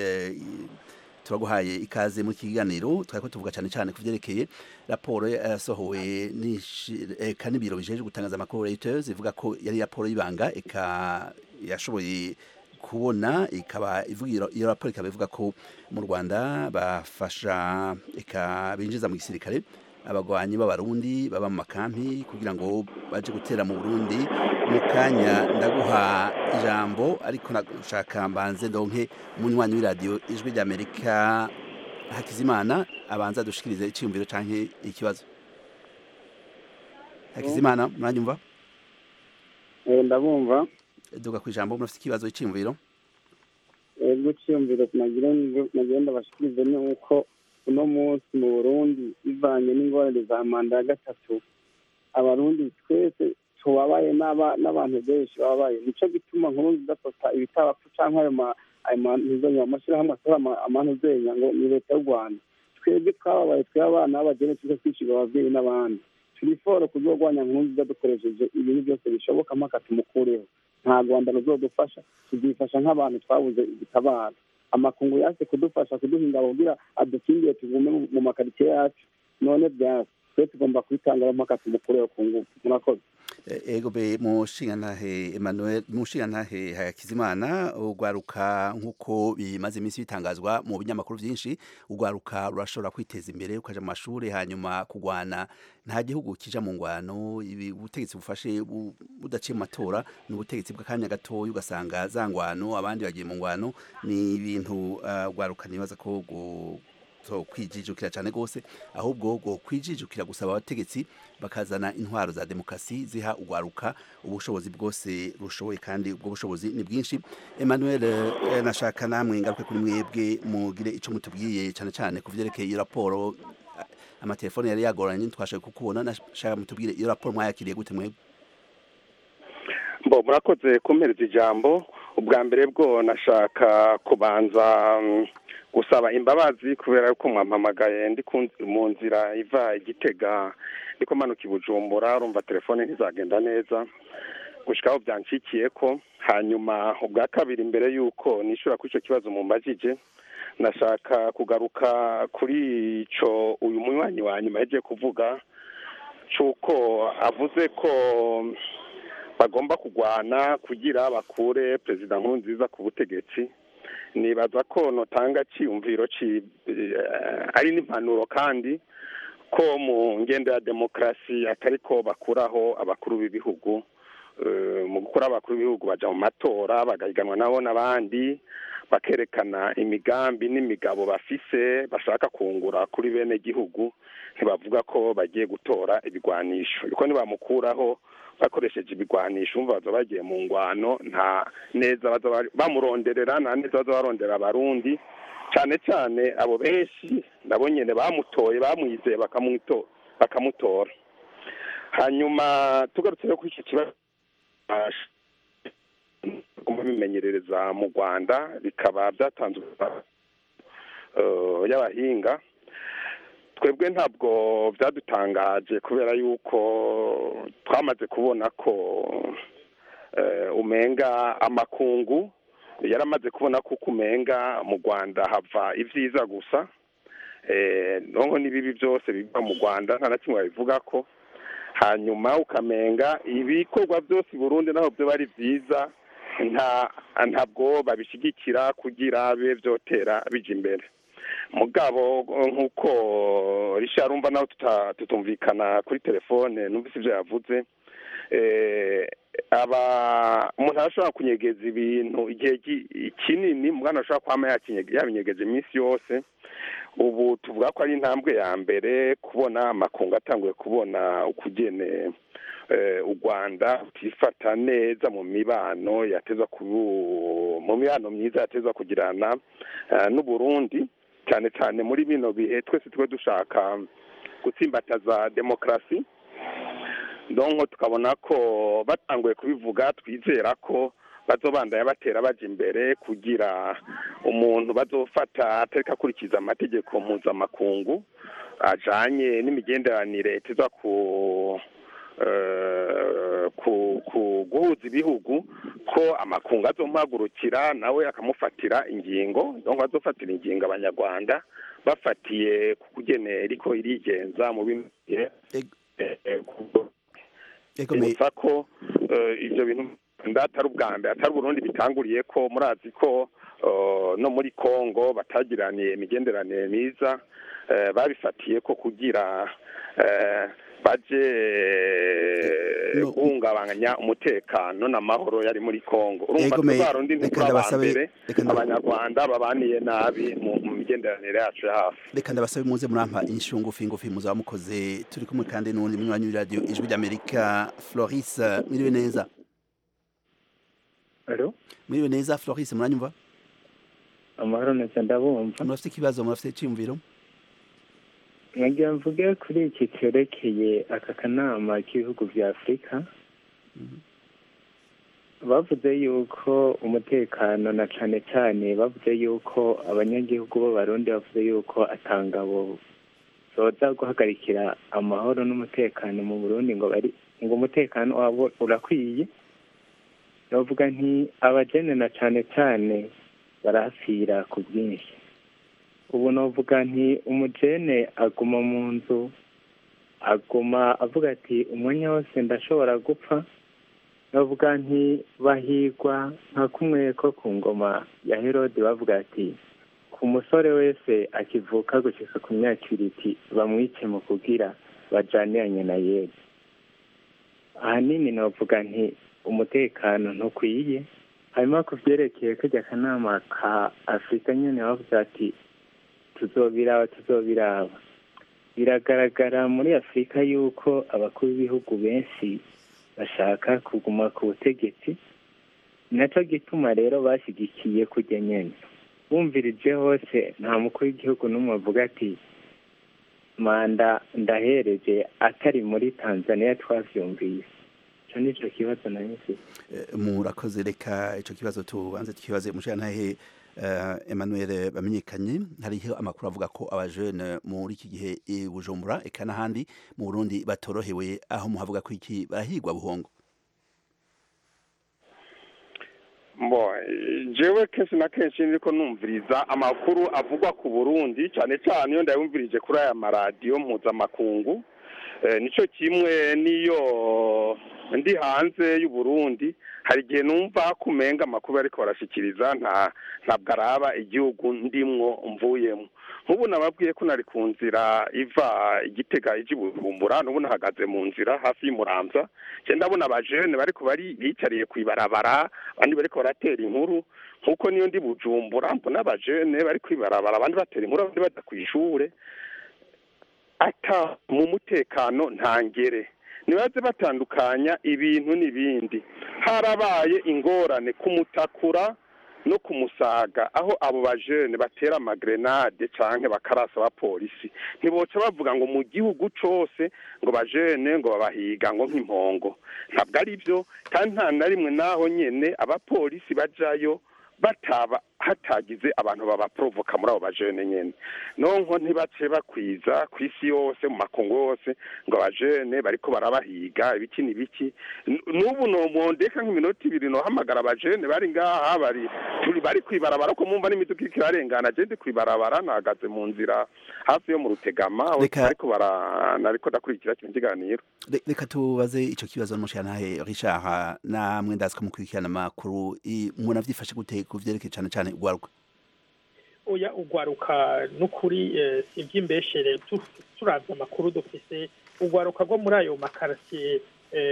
turaguhaye ikaze mu kiganiro. Twari tuvuga cyane cyane ku byerekeye raporo yasohowe n'ibiro bijeje gutangaza amakuru Reuters, ivuga ko yari raporo y'ibanga eka yashoboye kubona, ikaba ivuga iyo raporo ikaba ivuga ko mu Rwanda bafasha eka binjiza mu gisirikare abagwanyi b'abarundi baba mu makampi kugira ngo baje gutera mu Burundi. Mu kanya ndaguha ijambo, ariko nashaka mbanze ndonke umunywanyi w'iradio Ijwi ry'Amerika Hakizimana abanza dushikirize icyumviro canke ikibazo. Hakizimana mwanyumva? Eh, ndabumva. Duga ku ijambo, murafite ikibazo icyumviro? Ego cyumviro nagira nagenda bashikirize ni uko uno munsi mu Burundi ivanye n'ingorane za manda ya gatatu, abarundi twese tubabaye n'abantu benshi babaye. Nico gituma nkuru zidafata ibitabapfu canke ayo ayo amashyirahamwe asora amantu zenya ngo ni leta y'u Rwanda. Twebwe twababaye, twe abana b'abagene tuza kwishira abavyeyi n'abandi. Turiforo kuzogwanya nkuru zidadukoresheje ibintu byose bishoboka mpaka tumukureho. Nta Rwanda ruzodufasha, tuzifasha nk'abantu twabuze igitabara. Amakungu yase kudufasha kuduhinga kugira adukingiye tugume mu makaritsiye yacu, none byase twe tugomba kwitanga mpaka tumukureho ku ngufu. Murakoze. Ego be mushingantahe Emmanuel, mushingantahe Hakizimana, ugwaruka nk'uko bimaze iminsi bitangazwa mu binyamakuru byinshi, ugwaruka rurashobora kwiteza imbere ukaja mu mashuri hanyuma kugwana. Nta gihugu kija mu ngwano, ibi ubutegetsi bufashe budaciye mu matora n'ubutegetsi bw'akanya gatoya ugasanga za ngwano abandi bagiye mu ngwano. Ni ibintu ugwaruka nibaza ko so kwijijukira cyane gose, ahubwo go kwijijukira gusaba abategetsi bakazana intwaro za demokrasi ziha ugwaruka ubushobozi bwose rushoboye, kandi ubwo bushobozi ni bwinshi. Emmanuel eh, nashaka namwe ngaruke kuri mwebwe mugire ico mutubwiye cyane cyane kuvyerekeye iyo raporo. Amatelefone yari yagoranye twashaka kukubona, nashaka mutubwire iyo raporo mwayakiriye gute mwebwe? Mbo murakoze kumpereza ijambo. Ubwa mbere bwo nashaka kubanza um, gusaba imbabazi kubera ko mwampamagaye ndi mu nzira iva Igitega ndiko manuka Bujumbura, urumva telefone ntizagenda neza gushikaho byanshikiye ko. Hanyuma ubwa kabiri mbere yuko nishura kuri ico kibazo mu mbajije, nashaka kugaruka kuri ico uyu munywanyi wa nyuma yaje kuvuga cuko avuze ko bagomba kugwana kugira bakure Perezida Nkurunziza ku butegetsi. Nibaza ko notanga cyumviro ci ari n'impanuro, kandi ko mu ngendo ya demokrasi atariko bakuraho abakuru b'ibihugu. Mu gukora abakuru b'ibihugu baja mu matora bagahiganwa nabo n'abandi, bakerekana imigambi n'imigabo bafise bashaka kungura kuri bene gihugu. Ntibavuga ko bagiye gutora ibigwanisho, uko nibamukuraho bakoresheje ibigwanisho umva baza bagiye mu ngwano, nta neza baza bamuronderera, nta neza baza barondera abarundi, cyane cyane abo benshi nabo nyene bamutoye bamwizeye bakamutora bakamutora. Hanyuma tugarutse kuri iki kibazo bimenyerereza mu Rwanda bikaba byatanzwe uh, y'abahinga. Twebwe ntabwo byadutangaje kubera yuko twamaze kubona ko uh, umenga amakungu yaramaze kubona ko kumenga mu Rwanda hava ivyiza gusa, eh nongo nibibi byose biva mu Rwanda nta na kimwe bivuga ko. hanyuma ukamenga ibikorwa byose i Burundi naho byo bari byiza nta ntabwo babishigikira kugira bibe byotera bija imbere mugabo nk'uko Richard umva nawe tutumvikana kuri telefone numvise ibyo yavuze aba umuntu arashobora kunyegeza ibintu igihe kinini mwana ashobora kwama yabinyegeje iminsi yose ubu tuvuga ko ari intambwe ya mbere kubona amakungu atanguye kubona ukugene u Rwanda tifata neza mu mibano yateza mu mibano myiza yateza kugirana n'u Burundi cyane cyane muri bino bihe twese twe dushaka gutsimbataza demokrasi donko tukabona ko batanguye kubivuga twizera ko bazobandanya batera baje imbere kugira umuntu bazofata atareka kurikiza amategeko mpuzamakungu ajanye n'imigenderanire itezwa ku ku guhuza ibihugu ko amakungu azompagurukira nawe akamufatira ingingo donc azofatira ingingo abanyarwanda bafatiye ku kugene ariko irigenza mu bimwe eko ko ivyo bintu ndatari ubwa mbere atari Burundi bitanguriye ko murazi ko no muri Kongo batagiraniye imigenderanire myiza babifatiye ko kugira baje guhungabanya umutekano n'amahoro yari muri Kongo urumva tubarundi ntibabambere abanyarwanda babaniye nabi mu migenderanire yacu hafi reka ndabasabe muze murampa inyishu ngufi ngufi muzaba mukoze turi kumwe kandi n'undi mwanya wa radio ijwi ry'Amerika Floris mwiriwe neza. Allo mwiriwe neza Floris muranyumva? Amahoro neza ndabumva. Murafite ikibazo murafite cyumviro? Ngira mvuge kuri iki cyerekeye aka kanama k'ibihugu vya Afrika bavuze yuko umutekano na cane cane bavuze yuko abanyagihugu b'abarundi bavuze yuko atangabo zoza guhagarikira amahoro n'umutekano mu Burundi ngo bari ngo umutekano wabo urakwiye bavuga nti abajene na cane cane barafira ku bwinshi ubu novuga nti umujene aguma mu nzu aguma avuga ati umwanya wose ndashobora gupfa novuga nti bahigwa nka kumwe ko ku ngoma ya Herode bavuga ati ku musore wese akivuka gushika ku myaka ibiri bamwice mu kugira bajaniranye na Yesu ahanini novuga nti umutekano ntukwiye hanyuma ku vyerekeye kajya kanama ka Afrika nyene bavuze ati tuzobiraba tuzobiraba biragaragara muri Afrika yuko abakuru b'ibihugu benshi bashaka kuguma ku butegetsi naco gituma rero bashigikiye kujya nyene bumvirije hose nta mukuru w'igihugu n'umwe avuga ati manda ndahereje atari muri Tanzania twavyumviye ico nico kibazo nahise murakoze reka ico kibazo tubanze tukibaze mushantahe Emmanuel bamenyekanye hariho amakuru avuga ko abajene muri iki gihe i Bujumbura eka n'ahandi mu Burundi batorohewe aho muhavuga ko iki barahigwa buhongo mbo jewe kenshi na kenshi niko numviriza amakuru avugwa ku Burundi cyane cyane iyo ndayumvirije kuri aya maradiyo mpuzamakungu nico kimwe niyo ndi hanze y'u Burundi hari igihe numva kumenga amakuru ariko barashikiriza nta ntabwo araba igihugu ndimwo mvuyemo nk'ubu nababwiye ko nari ku nzira iva igitega iji Bujumbura n'ubu nahagaze mu nzira hafi y'Umuramvya je ndabona abajene bariko bari bicariye kwibarabara abandi bariko baratera inkuru nkuko niyo ndi Bujumbura mbona abajene bari kwibarabara abandi batera inkuru abandi baza kwishure ata mu mutekano ntangere nibaze batandukanya ibintu n'ibindi harabaye ingorane kumutakura no kumusaga aho abo bajene batera amagrenade canke bakarasa abapolisi ntiboca bavuga ngo mu gihugu cose ngo bajene ngo babahiga ngo nk'impongo ntabwo ari byo kandi nta na rimwe naho nyene abapolisi bajayo bataba hatagize abantu babaprovoka muri abo bajene nyene nonko ntibace bakwiza ku isi yose mu makungu yose ngo abajene bariko barabahiga ibiki n'ibiki n'ubu nomondeka nk'iminota ibiri nohamagara abajene bari ngaha bari turi bari kwibarabara ko mumva n'imiduga iriko irarengana je ndi kwibarabara nahagaze mu nzira hafi yo mu Rutegama ariko bara nariko ndakurikira kino kiganiro reka tubaze ico kibazo n'umushyantahe Richard namwe ndaziko mukurikirana amakuru mubona vyifashe gute kuvyerekeye cane cane ugwaruka oya ugwaruka n'ukuri ivy'imbeshere turavye amakuru dufise ugwaruka rwo muri ayo makartie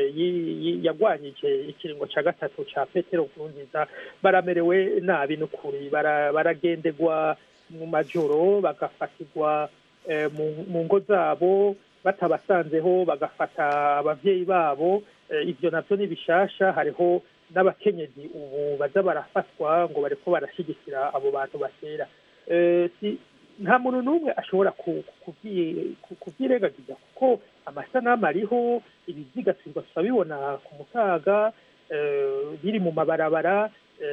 yagwanyije ikiringo ca gatatu ca Petero Nkurunziza baramerewe nabi n'ukuri baragendegwa mu majoro bagafatirwa mu ngo zabo batabasanzeho bagafata abavyeyi babo ivyo navyo ni bishasha hariho n'abakenyezi ubu baza barafatwa ngo bariko barashigikira abo bantu batera nta muntu n'umwe ashobora kuvyirengagiza kuko amasanamu ariho ibiziga turwa turabibona ku mutaga biri mu mabarabara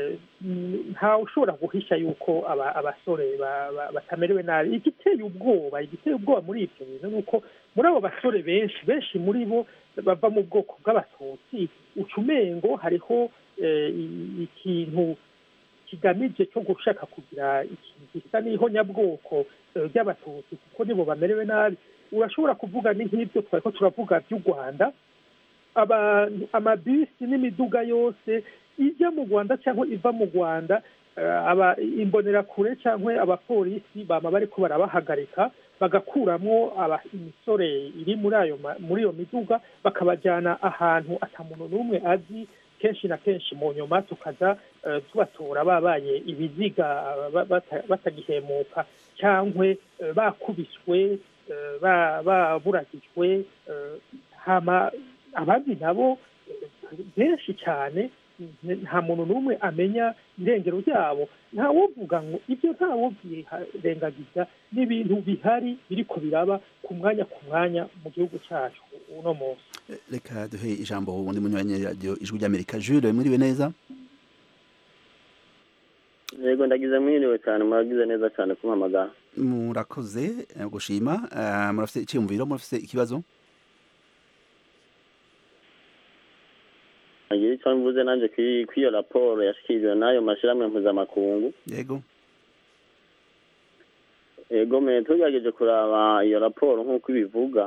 nta ushobora guhisha yuko abasore batamerewe nabi igiteye ubwoba igiteye ubwoba muri ivyo bintu nuko muri abo basore benshi benshi muri bo bava mu bwoko bw'abatutsi ucumengo hariho ikintu kigamije cyo gushaka kugira ikintu gisa n'ihonyabwoko ry'abatutsi kuko nibo bamerewe nabi urashobora kuvuga ni nk'ibyo twariko turavuga by'u Rwanda amabisi n'imiduga yose ijya mu Rwanda cyangwa iva mu Rwanda aba imbonerakure cyangwa abapolisi bama bariko barabahagarika bagakuramwo imisore iri muri ayo muri iyo miduga bakabajyana ahantu atamuntu n'umwe azi kenshi na kenshi mu nyuma tukaza tubatora babaye ibiziga batagihemuka cyangwa bakubiswe baburagijwe hama abandi nabo benshi cyane nta muntu n'umwe amenya irengero ryabo ntawovuga ngo ibyo ntawobyirengagiza n'ibintu bihari biriko biraba ku mwanya ku mwanya mu gihugu cyacu uno munsi reka duhe ijambo ubundi munyuranye radio ijwi ry'Amerika Jules muriwe neza yego ndagize mwiriwe cyane muragize neza cyane kumpamagara murakoze gushima murafite icyumviro murafite ikibazo agira icyo mvuze nanje kw'iyo raporo yashikirijwe n'ayo mashyirahamwe mpuzamakungu yego yego me tugerageje kuraba iyo raporo nk'uko ibivuga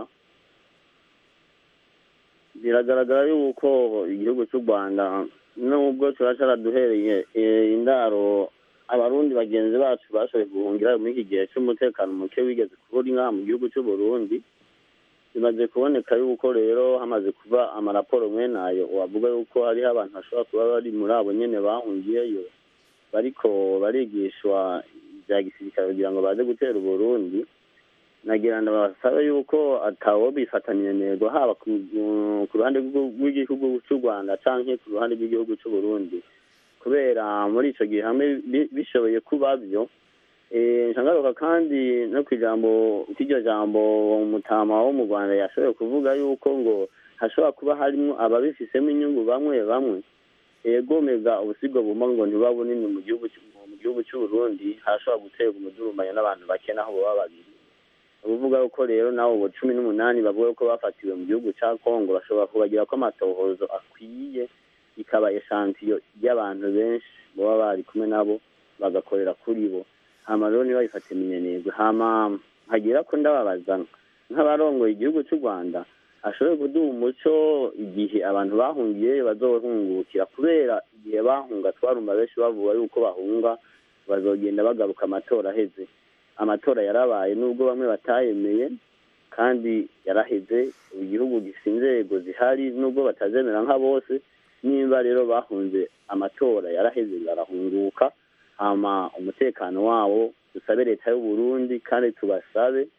biragaragara yuko igihugu cy'u Rwanda nubwo kiba cyaraduhereye indaro abarundi bagenzi bacu bashoboye guhungira muri iki gihe cy'umutekano muke wigeze kubura inka mu gihugu cy'u Burundi bimaze kuboneka yuko rero hamaze kuba amaraporo mwene ayo wavuga yuko hariho abantu bashobora kuba bari muri abo nyene bahungiyeyo bariko barigishwa bya gisirikare kugira ngo baze gutera Uburundi nagira ndabasaba yuko atawo bifataniye nego haba ku ruhande rw'igihugu cy'u Rwanda canke ku ruhande rw'igihugu cy'u Burundi kubera muri ico gihe hamwe bishoboye kuba byo eh nsangaruka kandi no kwijambo kiryo jambo umutama wo mu Rwanda yashoboye kuvuga yuko ngo hashobora kuba harimo ababifisemo inyungu bamwe bamwe yego mega ubusigo buma ngo ntibabunini mu gihugu mu gihugu cy'u Burundi hashobora gutera umudurumanya n'abantu bakena aho baba babiri uvuga uko rero nawo bo cumi n'umunani bavuga ko bafatiwe mu gihugu cya Kongo bashobora kubagira ko amatohozo akwiye ikaba eshantiyo y'abantu benshi baba bari kumwe nabo bagakorera kuri bo hama rero niba bifate minenegwe hama hagira ko ndababaza nk'abarongoye igihugu cy'u Rwanda ashoboye kuduha umuco igihe abantu bahungiye bazohungukira kubera igihe bahunga twarumva benshi bavuga yuko bahunga bazogenda bagaruka amatora aheze amatora yarabaye nubwo bamwe batayemeye kandi yaraheze igihugu gifite inzego zihari nubwo batazemera nka bose niba rero bahunze amatora yaraheze barahunguka hama umutekano wawo dusabe leta y'u Burundi kandi tubasabe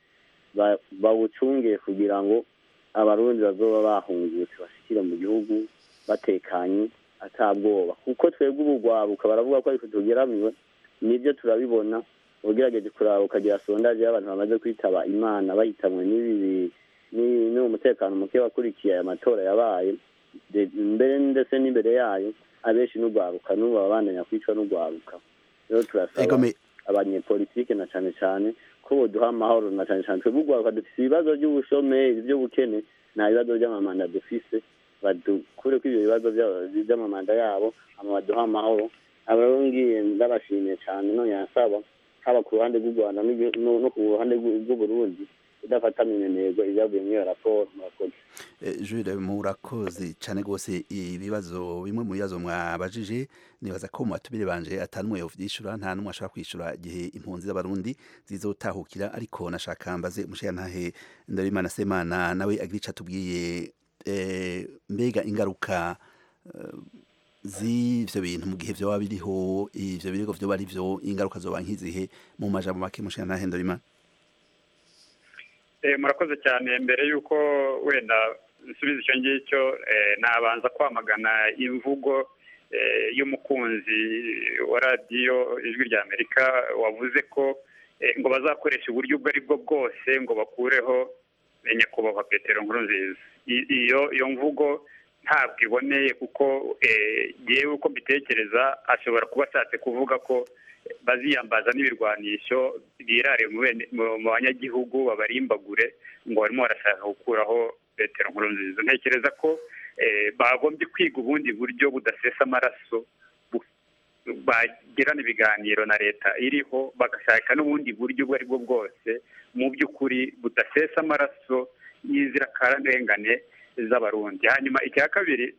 bawucunge kugira ngo abarundi bazoba bahungutse bashikire mu gihugu batekanye atabwoba kuko twebwe ubugwabuka baravuga ko ariko tugeramiwe nibyo turabibona ugerageje kuraba ukagira sondaje y'abantu bamaze kwitaba Imana bahitamwe n'ibi ni umutekano muke wakurikiye aya matora yabaye mbere ndetse n'imbere yayo abeshi n'ugwaruka n'ubu babandanya kwicwa n'ugwaruka rero turasaba abanyepolitike na cyane cyane ko boduha amahoro na cyane cyane twebwe urwaruka dufise ibibazo by'ubushomeri by'ubukene nta bibazo by'amamanda dufise badukure ko ibyo bibazo by'amamanda yabo hama baduha amahoro aba rero ngiye ndabashimiye cyane none yasaba haba ku ruhande rw'u Rwanda no ku ruhande rw'u Burundi idafata minenegwa ibyavuye muri iyo raporo murakoze. Jules murakoze cyane rwose ibibazo bimwe mu bibazo mwabajije nibaza ko mwatubire banje atanumwe yovyishura nta numwe ashaka kwishura igihe impunzi z'abarundi zizotahukira ariko nashaka mbaze umushaya ntahe Ndabimana Semana nawe agirica tubwiye mbega ingaruka z'ivyo bintu mu gihe vyoba biriho ivyo birego vyoba ari vyo ingaruka zoba nkizihe mu majambo make mushaya ntahe Ndabimana. Murakoze cyane mbere y'uko wenda nsubiza icyo ngicyo nabanza kwamagana imvugo y'umukunzi wa radiyo ijwi rya Amerika wavuze ko ngo bazakoresha uburyo ubwo ari bwo bwose ngo bakureho nyakubahwa Petero Nkurunziza. iyo iyo mvugo ntabwo iboneye kuko yewe uko mbitekereza ashobora kuba ashatse kuvuga ko baziyambaza n'ibirwanisho birare mu banyagihugu babarimbagure ngo barimo barashaka gukuraho Petero Nkurunziza. Ntekereza ko bagombye kwiga ubundi buryo budasesa amaraso bagirana ibiganiro na leta iriho bagashaka n'ubundi buryo ubwo ari bwo bwose mu by'ukuri budasesa amaraso y'inzirakarengane z'abarundi. Hanyuma icya kabiri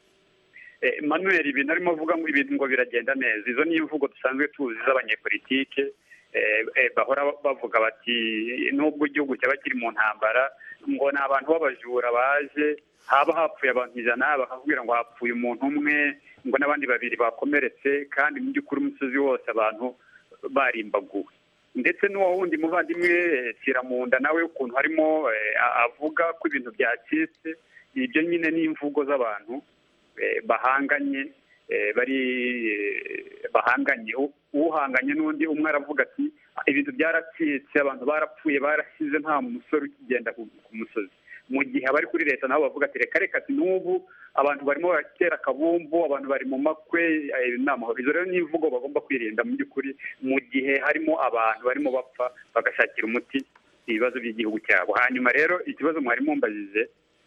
Manuel ibintu arimo avuga ngo ibintu ngo biragenda neza, izo ni imvugo dusanzwe tuzi z'abanyepolitike bahora bavuga bati nubwo igihugu cyaba kiri mu ntambara ngo ni abantu b'abajura baje haba hapfuye abantu ijana bakakubwira ngo hapfuye umuntu umwe ngo n'abandi babiri bakomeretse kandi mu by'ukuri umusozi wose abantu barimbaguwe. Ndetse n'uwo wundi muvandimwe Kiramunda nawe ukuntu harimo avuga ko ibintu byacitse, ibyo nyine ni imvugo z'abantu bahanganye bari bahanganye uhanganye n'undi umwe aravuga ati ibintu byaracitse abantu barapfuye barashize nta musore ukigenda ku musozi, mu gihe abari kuri leta nabo bavuga ati reka reka ati n'ubu abantu barimo baratera akabumbu abantu bari mu makwe n'amahoro. Izo rero ni imvugo bagomba kwirinda mu by'ukuri mu gihe harimo abantu barimo bapfa bagashakira umuti ibibazo by'igihugu cyabo. Hanyuma rero ikibazo mwari mumbajije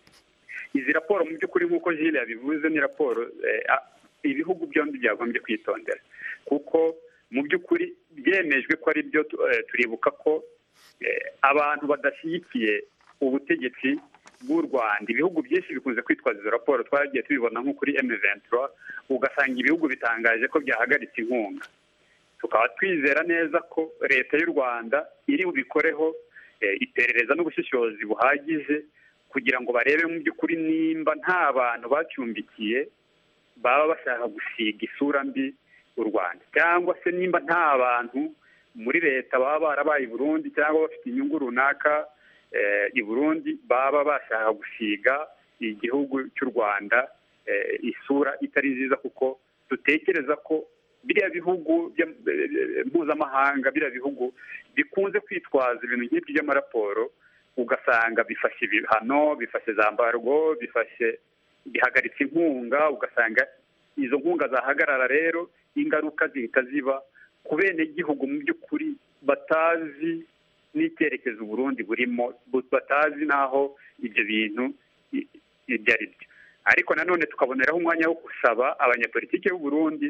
izi raporo mu by'ukuri nk'uko Jules yabivuze ni raporo ibihugu byombi byagombye kwitondera kuko mu by'ukuri byemejwe ko ari byo. Turibuka ko abantu badashyigikiye ubutegetsi bw'u Rwanda ibihugu byinshi bikunze kwitwaza izo raporo, twaragiye tubibona nko kuri M vingt-trois ugasanga ibihugu bitangaje ko byahagaritse inkunga. Tukaba twizera neza ko leta y'u Rwanda iri bubikoreho iperereza n'ubushishozi buhagije kugira ngo barebe mu by'ukuri nimba nta bantu bacumbikiye baba bashaka gusiga isura mbi u Rwanda, cyangwa se nimba nta bantu muri leta baba barabaye i Burundi cyangwa bafite inyungu runaka i Burundi baba bashaka gusiga igihugu cy'u Rwanda isura itari nziza, kuko dutekereza ko biriya bihugu mpuzamahanga biriya bihugu bikunze kwitwaza ibintu nk'ibyo by'amaraporo ugasanga bifashe ibihano, bifashe za mbargo, bifashe bihagaritse inkunga, ugasanga izo nkunga zahagarara. Rero ingaruka zihita ziba ku bene gihugu mu by'ukuri batazi n'icyerekezo Burundi burimo, batazi naho ibyo bintu ibyo ari byo. Ariko nanone tukaboneraho umwanya wo gusaba abanyapolitike b'u Burundi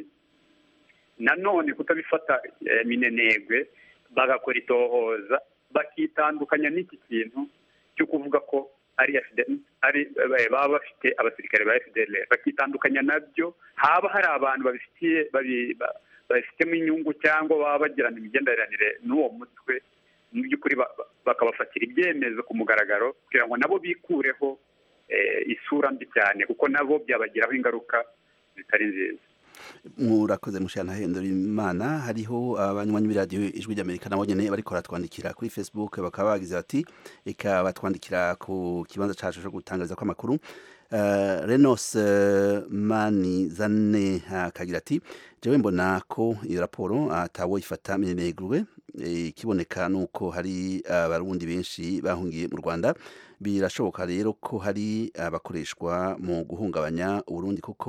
nanone kutabifata minenegwe bagakora itohoza bakitandukanya n'iki kintu cyo kuvuga ko ari ari baba bafite abasirikare ba F D L R, bakitandukanya nabyo. Haba hari abantu babifitiye babifitemo inyungu cyangwa baba bagirana imigenderanire n'uwo mutwe, mu by'ukuri bakabafatira ibyemezo ku mugaragaro kugira ngo nabo bikureho isura mbi cyane, kuko nabo byabagiraho ingaruka zitari nziza. Murakoze mushana hendura imana. Hariho abanywanyi b'iradiyo ijwi ry'Amerika nabo nyene bariko baratwandikira kuri Facebook bakaba bagize bati eka batwandikira ku kibanza cacu cyo gutangariza ko amakuru. Uh, Renos uh, Mani Zane akagira ati jewe mbona ko iyo raporo atawo ifata minenegurwe ikiboneka nuko hari abarundi benshi bahungiye mu Rwanda. Birashoboka rero ko hari abakoreshwa mu guhungabanya Uburundi kuko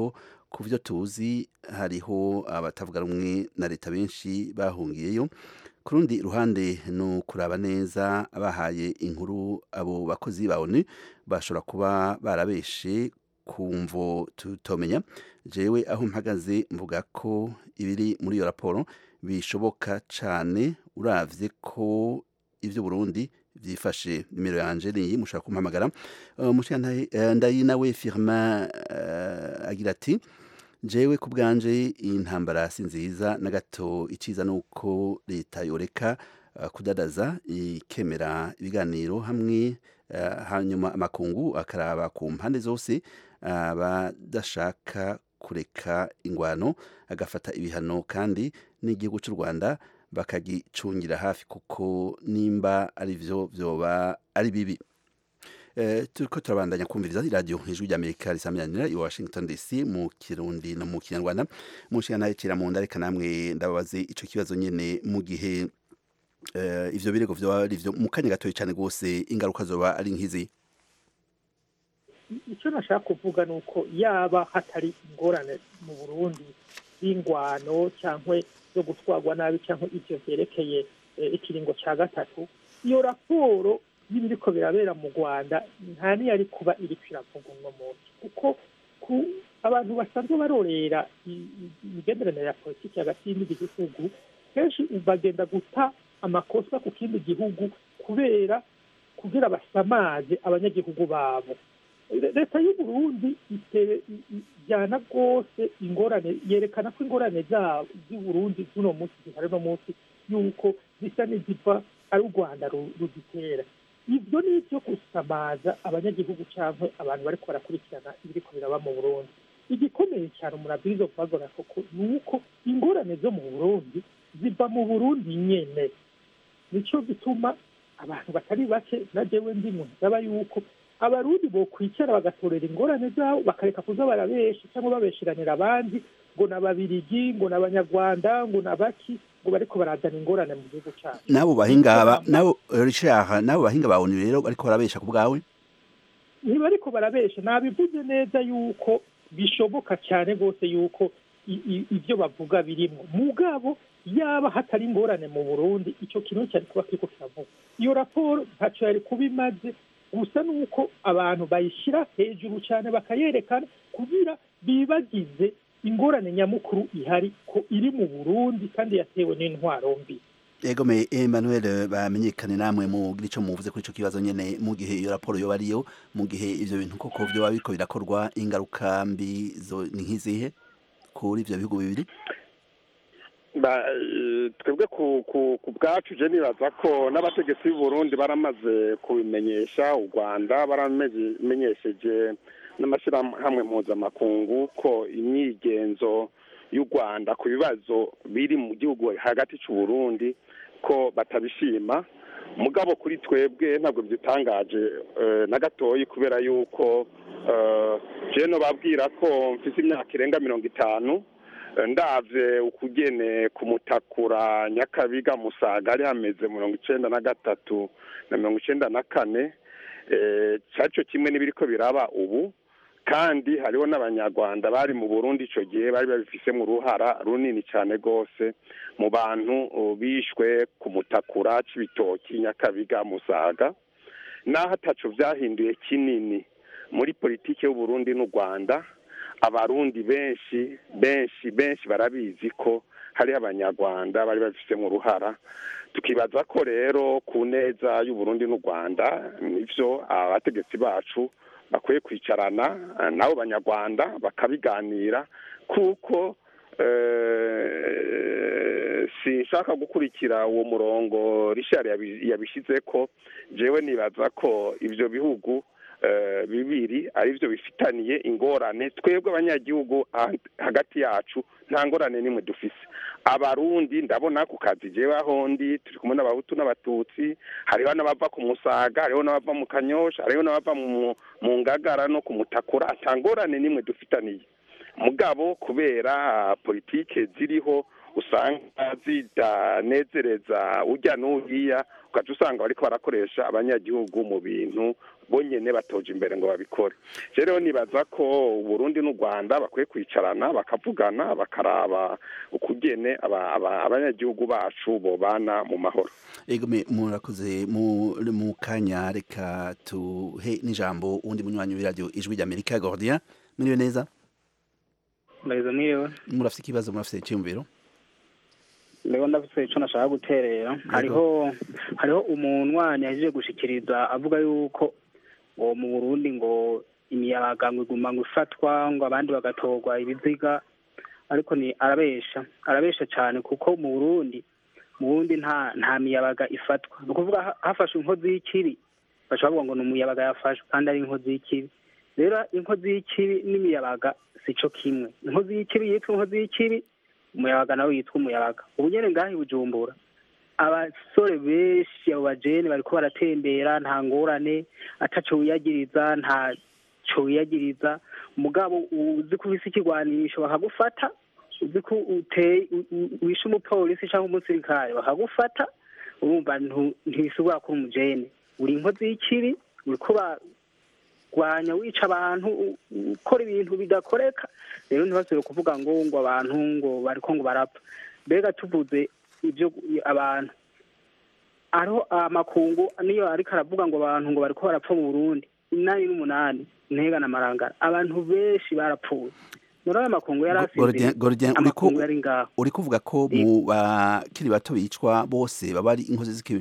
ku byo tuzi hariho abatavuga rumwe na leta benshi bahungiyeyo ku rundi ruhande ni ukuraba neza abahaye inkuru abo bakozi ba onu bashobora kuba barabeshe ku mvo tutomenya jewe aho mpagaze mvuga ko ibiri muri iyo raporo bishoboka cyane uravye ko ivyo Burundi vyifashe. Nimero yanje ni mushaka kumpamagara umushana ndayi nawe Firmin agira ati jewe ku bwanje intambara si nziza na gato iciza nuko leta yoreka uh, kudadaza ikemera ibiganiro hamwe uh, hanyuma amakungu akaraba ku mpande zose abadashaka uh, kureka ingwano agafata ibihano kandi n'igihugu cy'u Rwanda bakagicungira hafi kuko nimba ari byo byoba ari bibi. Eh, turiko turabandanya kumviriza radio ijwi ry'Amerika risamyanira i Washington D C mu Kirundi no mu Kinyarwanda. Mushikana icira mu ndareka namwe ndababaze ico kibazo nyene mu gihe eh, ivyo birego vyo ari vyo mu kanya gatoyi cyane gose ingaruka zoba ari nkizi. Icyo nashaka kuvuga nuko yaba hatari ingorane mu Burundi y'ingwano cyangwa yo gutwagwa nabi cyangwa ivyo vyerekeye eh, ikiringo ca gatatu, iyo raporo y'ibiriko birabera mu Rwanda nta niyari kuba iri kwiravuga uno munsi kuko ku abantu basanzwe barorera imigenderanire ya politiki hagati y'igihugu kenshi bagenda guta amakosa ku kindi gihugu kubera kugira basamaze abanyagihugu babo. Leta y'u Burundi ijyana rwose ingorane, yerekana ko ingorane z'u Burundi z'uno munsi zihari no munsi yuko zisa n'iziva ari u Rwanda ruzitera. Ibyo ni ibyo gusamaza abanyagihugu cyangwa abantu bari barakurikirana ibiriko biraba mu Burundi. Igikomeye cyane umurabirizo kubagora koko ni uko ingorane zo mu Burundi ziva mu Burundi nyene. Nico gituma abantu batari bake na jewe ndi mu zaba yuko abarundi bo kwicara bagatorera ingorane zabo bakareka kuza barabesha cyangwa babeshiranira abandi ngo nababirigi ngo nabanyarwanda ngo nabaki ngo bariko barazana ingorane mu gihugu cyacu. Nabo bahinga aba nabo Richard nabo bahinga bawuni rero bariko barabesha ku bwawe. Ni bariko barabesha nabivuze neza yuko bishoboka cyane gose yuko ivyo bavuga birimo mugabo yaba hatari ingorane mu Burundi ico kintu cyari kuba kiko kiravuga. Iyo raporo ntaco yari kubimaze gusa nuko abantu bayishira hejuru cyane bakayerekana kugira bibagize ingorane nyamukuru ihari ko iri mu Burundi kandi yatewe n'intwaro mbi. Ego me Emmanuel bamenyekane namwe mu gico muvuze kuri ico kibazo nyene mu gihe iyo raporo yo bariyo mu gihe ivyo bintu koko byo babiko birakorwa ingaruka mbi zo ni nkizihe kuri ivyo bihugu bibiri. Ba twebwe ku ku bwacu je nibaza ko n'abategetsi b'u Burundi baramaze kubimenyesha u Rwanda baramenyesheje n'amashirahamwe mpuzamakungu ko imyigenzo y'u Rwanda ku bibazo biri mu gihugu hagati c'u Burundi ko batabishima mugabo kuri twebwe ntabwo byitangaje uh, na gatoyi kubera yuko uh, je no babwira ko mfise imyaka irenga mirongo itanu ndavye ukugene kumutakura Nyakabiga Musaga ari hameze mirongo icenda na gatatu na mirongo icenda na kane eh cyaco kimwe n'ibiriko biraba ubu kandi hariho n'abanyarwanda bari mu Burundi ico gihe bari babifise mu ruhara runini cyane gose mu bantu bishwe kumutakura c'ibitoki Nyakabiga Musaga naho ataco vyahinduye kinini muri politike y'u Burundi n'u Rwanda. Abarundi benshi benshi benshi barabizi ko hari abanyarwanda bari bafise mu ruhara tukibaza ko rero ku neza y'u Burundi n'u Rwanda nivyo abategetsi bacu bakwiye kwicarana nabo banyarwanda bakabiganira kuko eh sinshaka gukurikira uwo murongo Richard yabishize ko jewe nibaza ko ivyo bihugu bibiri arivyo bifitaniye ingorane twebwe abanyagihugu hagati yacu nta ngorane nimwe dufise. Abarundi ndabona ku kazi jewe ahondi turi kumwe n'abahutu n'abatutsi hariho n'abava ku Musaga hariho n'abava mu Kanyosha hariho n'abava mu mu Ngagara no kumutakura atangorane nimwe dufitaniye mugabo kubera politike ziriho usanga zidanezereza ujya n'uriya ukaca usanga bariko barakoresha abanyagihugu mu bintu bonyene batoje imbere ngo babikore rero nibaza ko Burundi n'u Rwanda bakwiye kwicarana bakavugana bakaraba ukugene abanyagihugu bacu bobana mu mahoro. Ego murakoze mu kanya reka tuhe n'ijambo undi munywanyi w'iradio Ijwi ry'Amerika Gordia. Muriwe neza? Muriwe muriwe. Murafite ikibazo murafite icyumviro? Leo ndafite ico nashaka guterera. Hariho hariho umunwanyi yaje gushikiriza avuga yuko ngo mu Burundi ngo imiyabaga ngo iguma ngo ifatwa ngo abandi bagatorwa ibiziga ariko ni arabesha arabesha cyane kuko mu Burundi mu Burundi nta nta miyabaga ifatwa no kuvuga hafashe inkozi y'ikiri bashobora ngo n'umuyabaga yafashwe kandi ari inkozi y'ikiri rero inkozi y'ikiri n'imiyabaga sico kimwe inkozi y'ikiri yitwa inkozi y'ikiri umuyabaga nawe yitwa umuyabaga ubu nyene ngahi Bujumbura abasore benshi abo bajene bariko baratembera nta ngorane ataco wiyagiriza nta co wiyagiriza mugabo uzi ko ufise ikigwanisho bakagufata uzi ko uteye wishe umupolisi cyangwa umusirikare bakagufata urumva ntisubira ko umujene uri inkozi y'ikiri uriko bagwanya wica abantu ukora ibintu bidakoreka rero ntibasubire kuvuga ngo ngo abantu ngo bariko ngo barapfa mbega tuvuze ibyo abantu ariho amakungu niyo ariko aravuga ngo abantu ngo bariko barapfa mu Burundi inani n'umunani ntega na marangara abantu benshi barapfuye nora amakungu yarasize amakungu yari ngaho uri kuvuga ko mu bakiri bato bicwa bose baba ari inkozi z'ikibi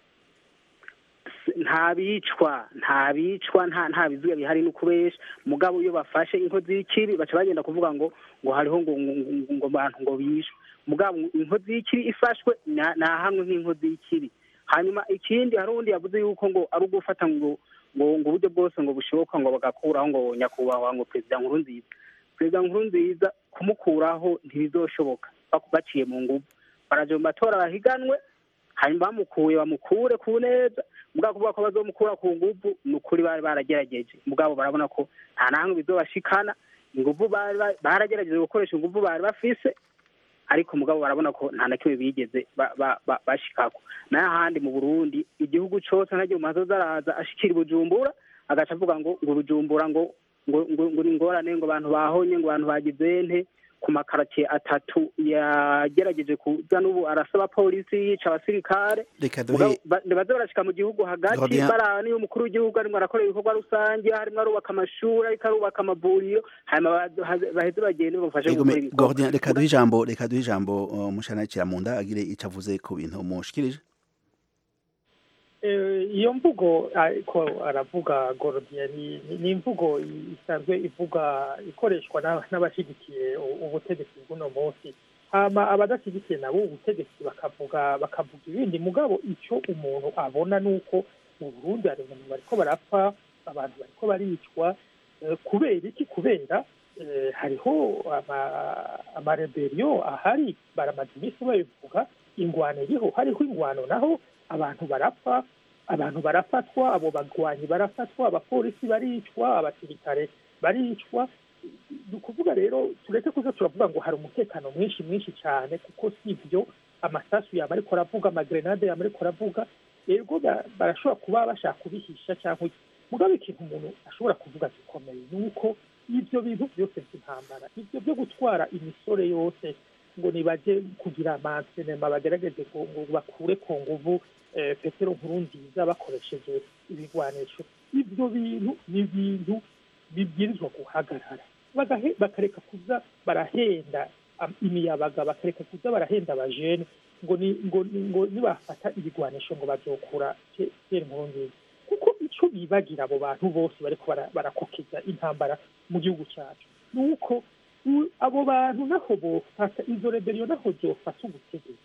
nta bicwa nta bicwa nta nta biziga bihari no kubesha mugabo iyo bafashe inkozi y'ikiri baca bagenda kuvuga ngo ngo hariho ngo ngo abantu ngo bishwe mugabo inkozi y'ikiri ifashwe na hamwe nk'inkozi y'ikiri hanyuma ikindi hari undi yavuze yuko ngo ari ugufata ngo ngo ngo uburyo bwose ngo bushoboka ngo bagakuraho ngo nyakubahwa ngo perezida Nkurunziza perezida Nkurunziza kumukuraho ntibizoshoboka baciye mu nguvu baraje mu matora bahiganwe hanyuma bamukuye bamukure ku neza mugabo kuvuga ko bazomukura ku nguvu nukuri bari baragerageje mugabo barabona ko nta namwe bizobashikana inguvu bari baragerageje gukoresha inguvu bari bafise ariko mugabo barabona ko nta nakimwe bigeze bashikako nayo handi mu Burundi igihugu cyose ntagiye mu mazoza araza ashikira Bujumbura agaca avuga ngo ngo Bujumbura ngo ngo ngo ingorane ngo abantu bahonye ngo abantu bagize nte ku makaratiye atatu yagerageje kuza n'ubu arasaba polisi yica abasirikare baze barashika mu gihugu hagati bara niyo umukuru w'igihugu arimo arakora ibikorwa rusange harimo arubaka amashuri ariko arubaka amavuriro hanyuma baheze bagende bafashe gukora ibikorwa reka duhe ijambo reka duhe ijambo mushana Kiramunda agire icavuze ku bintu mushikirije iyo mvugo ariko aravuga Gordia ni imvugo isanzwe ivuga ikoreshwa n'abashyigikiye ubutegetsi bw'uno munsi hama abadashyigikiye nabo ubutegetsi bakavuga bakavuga ibindi mugabo icyo umuntu abona nuko mu Burundi hari abantu bariko barapfa abantu bariko baricwa kubera iki kubera hariho amareberiyo ahari baramaze iminsi babivuga ingwano iriho hariho ingwano naho abantu barapfa abantu barafatwa abo bagwanyi barafatwa abapolisi baricwa abasirikare baricwa dukuvuga rero tureke kuza turavuga ngo hari umutekano mwinshi mwinshi cyane kuko sivyo amasasu yaba ariko aravuga amagrenade yaba ariko aravuga ego barashobora kuba bashaka kubihisha cyangwa mugabe ikintu umuntu ashobora kuvuga gikomeye nuko ivyo bintu byose by'intambara ivyo byo gutwara imisore yose ngo nibaje kugira amansenema bagerageze ngo bakure ku nguvu Petero Nkurunziza bakoresheje ibigwanisho ibyo bintu ni ibintu bibwirizwa guhagarara bakareka kuza barahenda imiyabaga bakareka kuza barahenda abajene ngo ni ngo ngo nibafata ibigwanisho ngo bazokura Petero Nkurunziza kuko ico bibagira abo bantu bose bariko barakokeza intambara mu gihugu cyacu nuko abo bantu naho bofata izo rebellion naho zofata ubutegetsi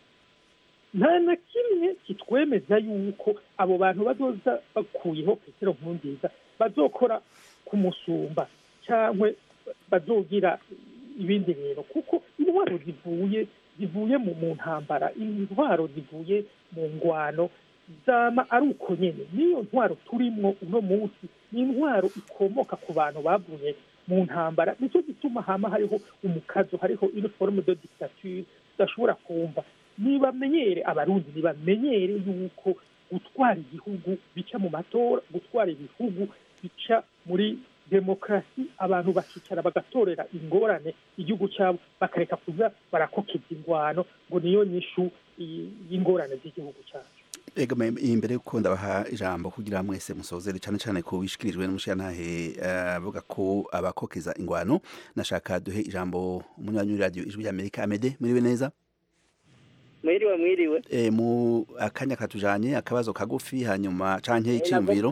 nta na kimwe kitwemeza yuko abo bantu bazoza bakuyeho Petero Nkurunziza bazokora kumusumba cyangwa bazogira ibindi bintu kuko intwaro zivuye zivuye mu ntambara intwaro zivuye mu ngwano zama ari uko nyene niyo ntwaro turimwo uno munsi ni intwaro ikomoka ku bantu bavuye mu ntambara nicyo gituma hama hariho umukazo hariho une forme de dictature udashobora kumva nibamenyere abarundi nibamenyere yuko gutwara igihugu bica mu matora gutwara ibihugu bica muri demokarasi abantu bakicara bagatorera ingorane igihugu cyabo bakareka kuza barakokeza ingwano ngo niyo nyishu y'ingorane z'igihugu cyacu. Ego imbere yuko ndabaha ijambo kugira mwese musozere cyane cyane ko bishikirijwe n'umushiyantahe avuga ko abakokeza ingwano nashaka duhe ijambo umunywanyi w'iradiyo ijwi ry'Amerika Amede muriwe neza. Mwiriwe mwiriwe. Eh mu akanya katujanye akabazo kagufi hanyuma canke iciyumviro.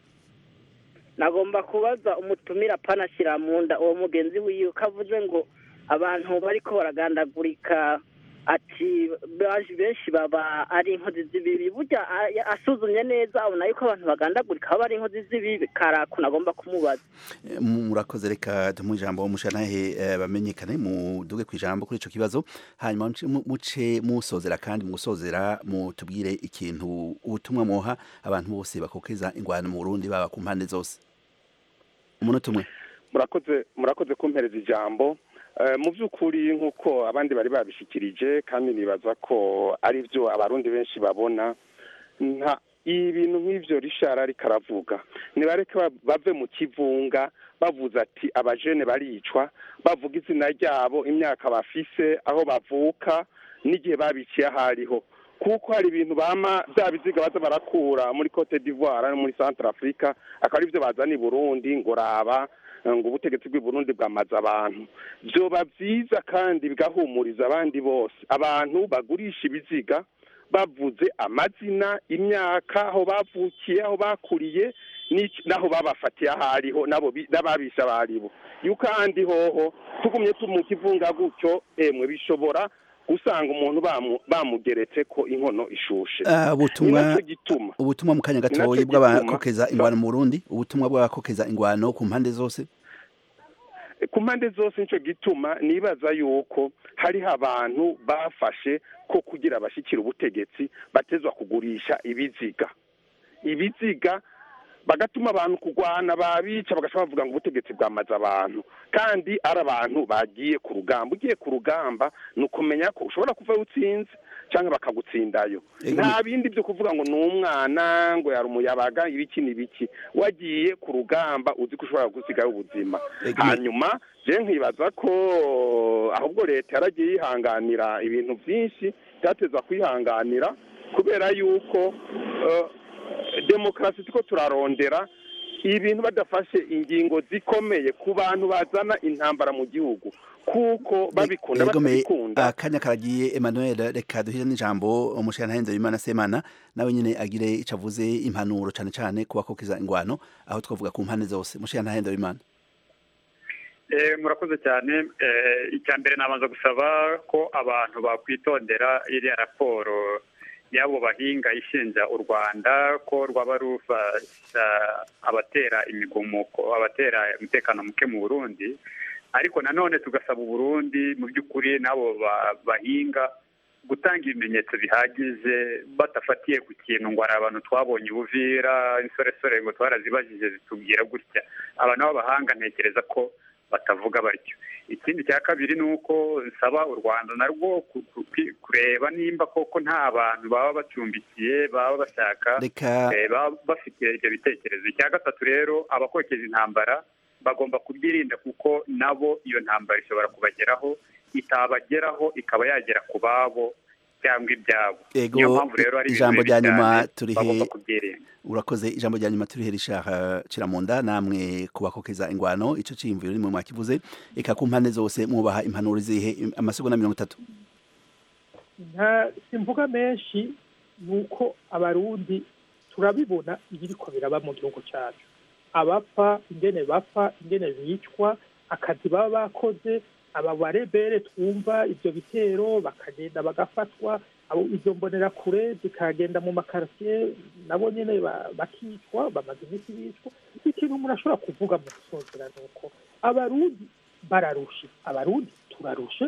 Nagomba kubaza umutumira panashira munda uwo mugenzi wiyo kavuze ngo abantu bariko baragandagurika ati benshi baba ari inkozi z'ibibi burya asuzumye neza abona yuko abantu bagandagurika baba ari inkozi z'ibibi karako nagomba kumubaza. Murakoze reka tumuhe ijambo umushanahe bamenyekane muduge ku ijambo kuri ico kibazo hanyuma muce musozera kandi mugusozera mutubwire ikintu ubutumwa moha abantu bose bakokeza ingwano mu Burundi baba ku mpande zose. Umunota umwe. Murakoze murakoze kumpereza ijambo. Mu by'ukuri nk'uko abandi bari babishikirije kandi nibaza ko ari byo abarundi benshi babona nta ibintu nk'ivyo rishara rikaravuga nibareke bave mu kivunga bavuze ati abajene baricwa bavuga izina ryabo imyaka bafise aho bavuka n'igihe babiciye hariho kuko hari ibintu bama bya biziga baza barakura muri Cote d'Ivoire no muri Central Africa akaba ari byo bazana i Burundi ngo raba ngo ubutegetsi bw'i Burundi bwamaze abantu byoba byiza kandi bigahumuriza abandi bose abantu bagurisha ibiziga bavuze amazina imyaka aho bavukiye aho bakuriye naho babafatiye ahariho nabo n'ababisha baribo yuko ahandi hoho tugumye tumukivunga gutyo emwe bishobora usanga umuntu bamugeretse ko inkono ishushe. Ubutumwa ubutumwa mu kanya gatoyi bw'abakokeza ingwano mu Burundi ubutumwa bw'abakokeza ingwano ku mpande zose ku mpande zose nico gituma nibaza yuko hariho abantu bafashe ko kugira abashikira ubutegetsi batezwa kugurisha ibiziga ibiziga bagatuma abantu kugwana babica bagashaka bavuga ngo ubutegetsi bwamaze abantu kandi ari abantu bagiye ku rugamba ugiye ku rugamba nukumenya ko ushobora kuva utsinze canke bakagutsindayo nta bindi byo kuvuga ngo n'umwana ngo yari umuyabaga ibiki nibiki wagiye ku rugamba uzi ko ushobora gusigayo ubuzima hanyuma je nkibaza ko ahubwo leta yaragiye yihanganira ibintu byinshi byateza kwihanganira kubera yuko uh, demokarasi tuko turarondera ibintu badafashe ingingo zikomeye ku bantu bazana intambara mu gihugu kuko babikunda batabikunda. Akanya karagiye Emmanuel reka duhire n'ijambo umushana Imana Semana nawe nyine agire icavuze impanuro cyane cyane kubakokeza ingwano aho twavuga ku mpande zose mushana Imana. Eh murakoze cyane eh icyambere nabanza gusaba ko abantu bakwitondera iri raporo yabo bahinga ishinja u Rwanda ko rwaba rufasha abatera imigumuko abatera umutekano muke mu Burundi ariko nanone tugasaba u Burundi mu by'ukuri nabo bahinga gutanga ibimenyetso bihagije batafatiye ku kintu ngo ari abantu twabonye Buvira insoresore ngo twarazibajije zitubwira gutya abantu b'abahanga ntekereza ko batavuga batyo. Ikindi cya kabiri nuko nsaba u Rwanda narwo kureba nimba koko nta bantu baba bacumbikiye baba bashaka baba bafite ibyo bitekerezo. Icya gatatu rero abakokeza intambara bagomba kubyirinda kuko nabo iyo ntambara ishobora kubageraho itabageraho ikaba yagera ku babo cyangwa ibyabo. Niyo mpamvu rero ari ijambo rya nyuma turihe urakoze ijambo rya nyuma turihe Richard Kiramunda namwe kubakokeza ingwano ico ciyumviro ni mu mwakivuze eka ku mpande zose mubaha impanuro zihe amasegonda mirongo itatu. Nta simvuga menshi nuko abarundi turabibona ibiriko biraba mu gihugu cyacu abapfa ingene bapfa ingene bicwa akazi baba bakoze aba barebere twumva ibyo bitero bakagenda bagafatwa abo izo mbonera kure zikagenda mu makartier nabo nyene bakicwa bamaze imisi bicwa ikintu umuntu ashobora kuvuga mu gusozera nuko abarundi bararushe abarundi turarushe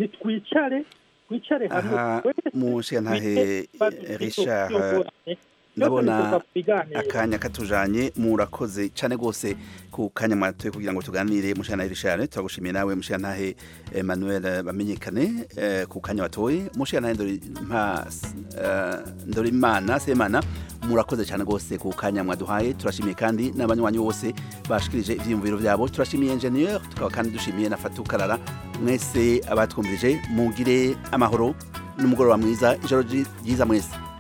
nitwicare twicare hamwe mushiyantahe Richard ndabona akanya katujanye murakoze cyane gose ku kanya mwatoye kugira ngo tuganire mushana Richard turagushimiye nawe mushana ntahe Emmanuel bamenyekane eh, ku kanya watoye mushana ntahe ndori mpa uh, ndori imana semana murakoze cyane gose ku kanya mwaduhaye turashimiye kandi n'abanywanyi bose bashikirije ivyiyumviro vyabo turashimiye engineer tukaba kandi dushimiye na Fatukarara mwese abatwumvirije mugire amahoro n'umugoroba mwiza ijoro ryiza mwese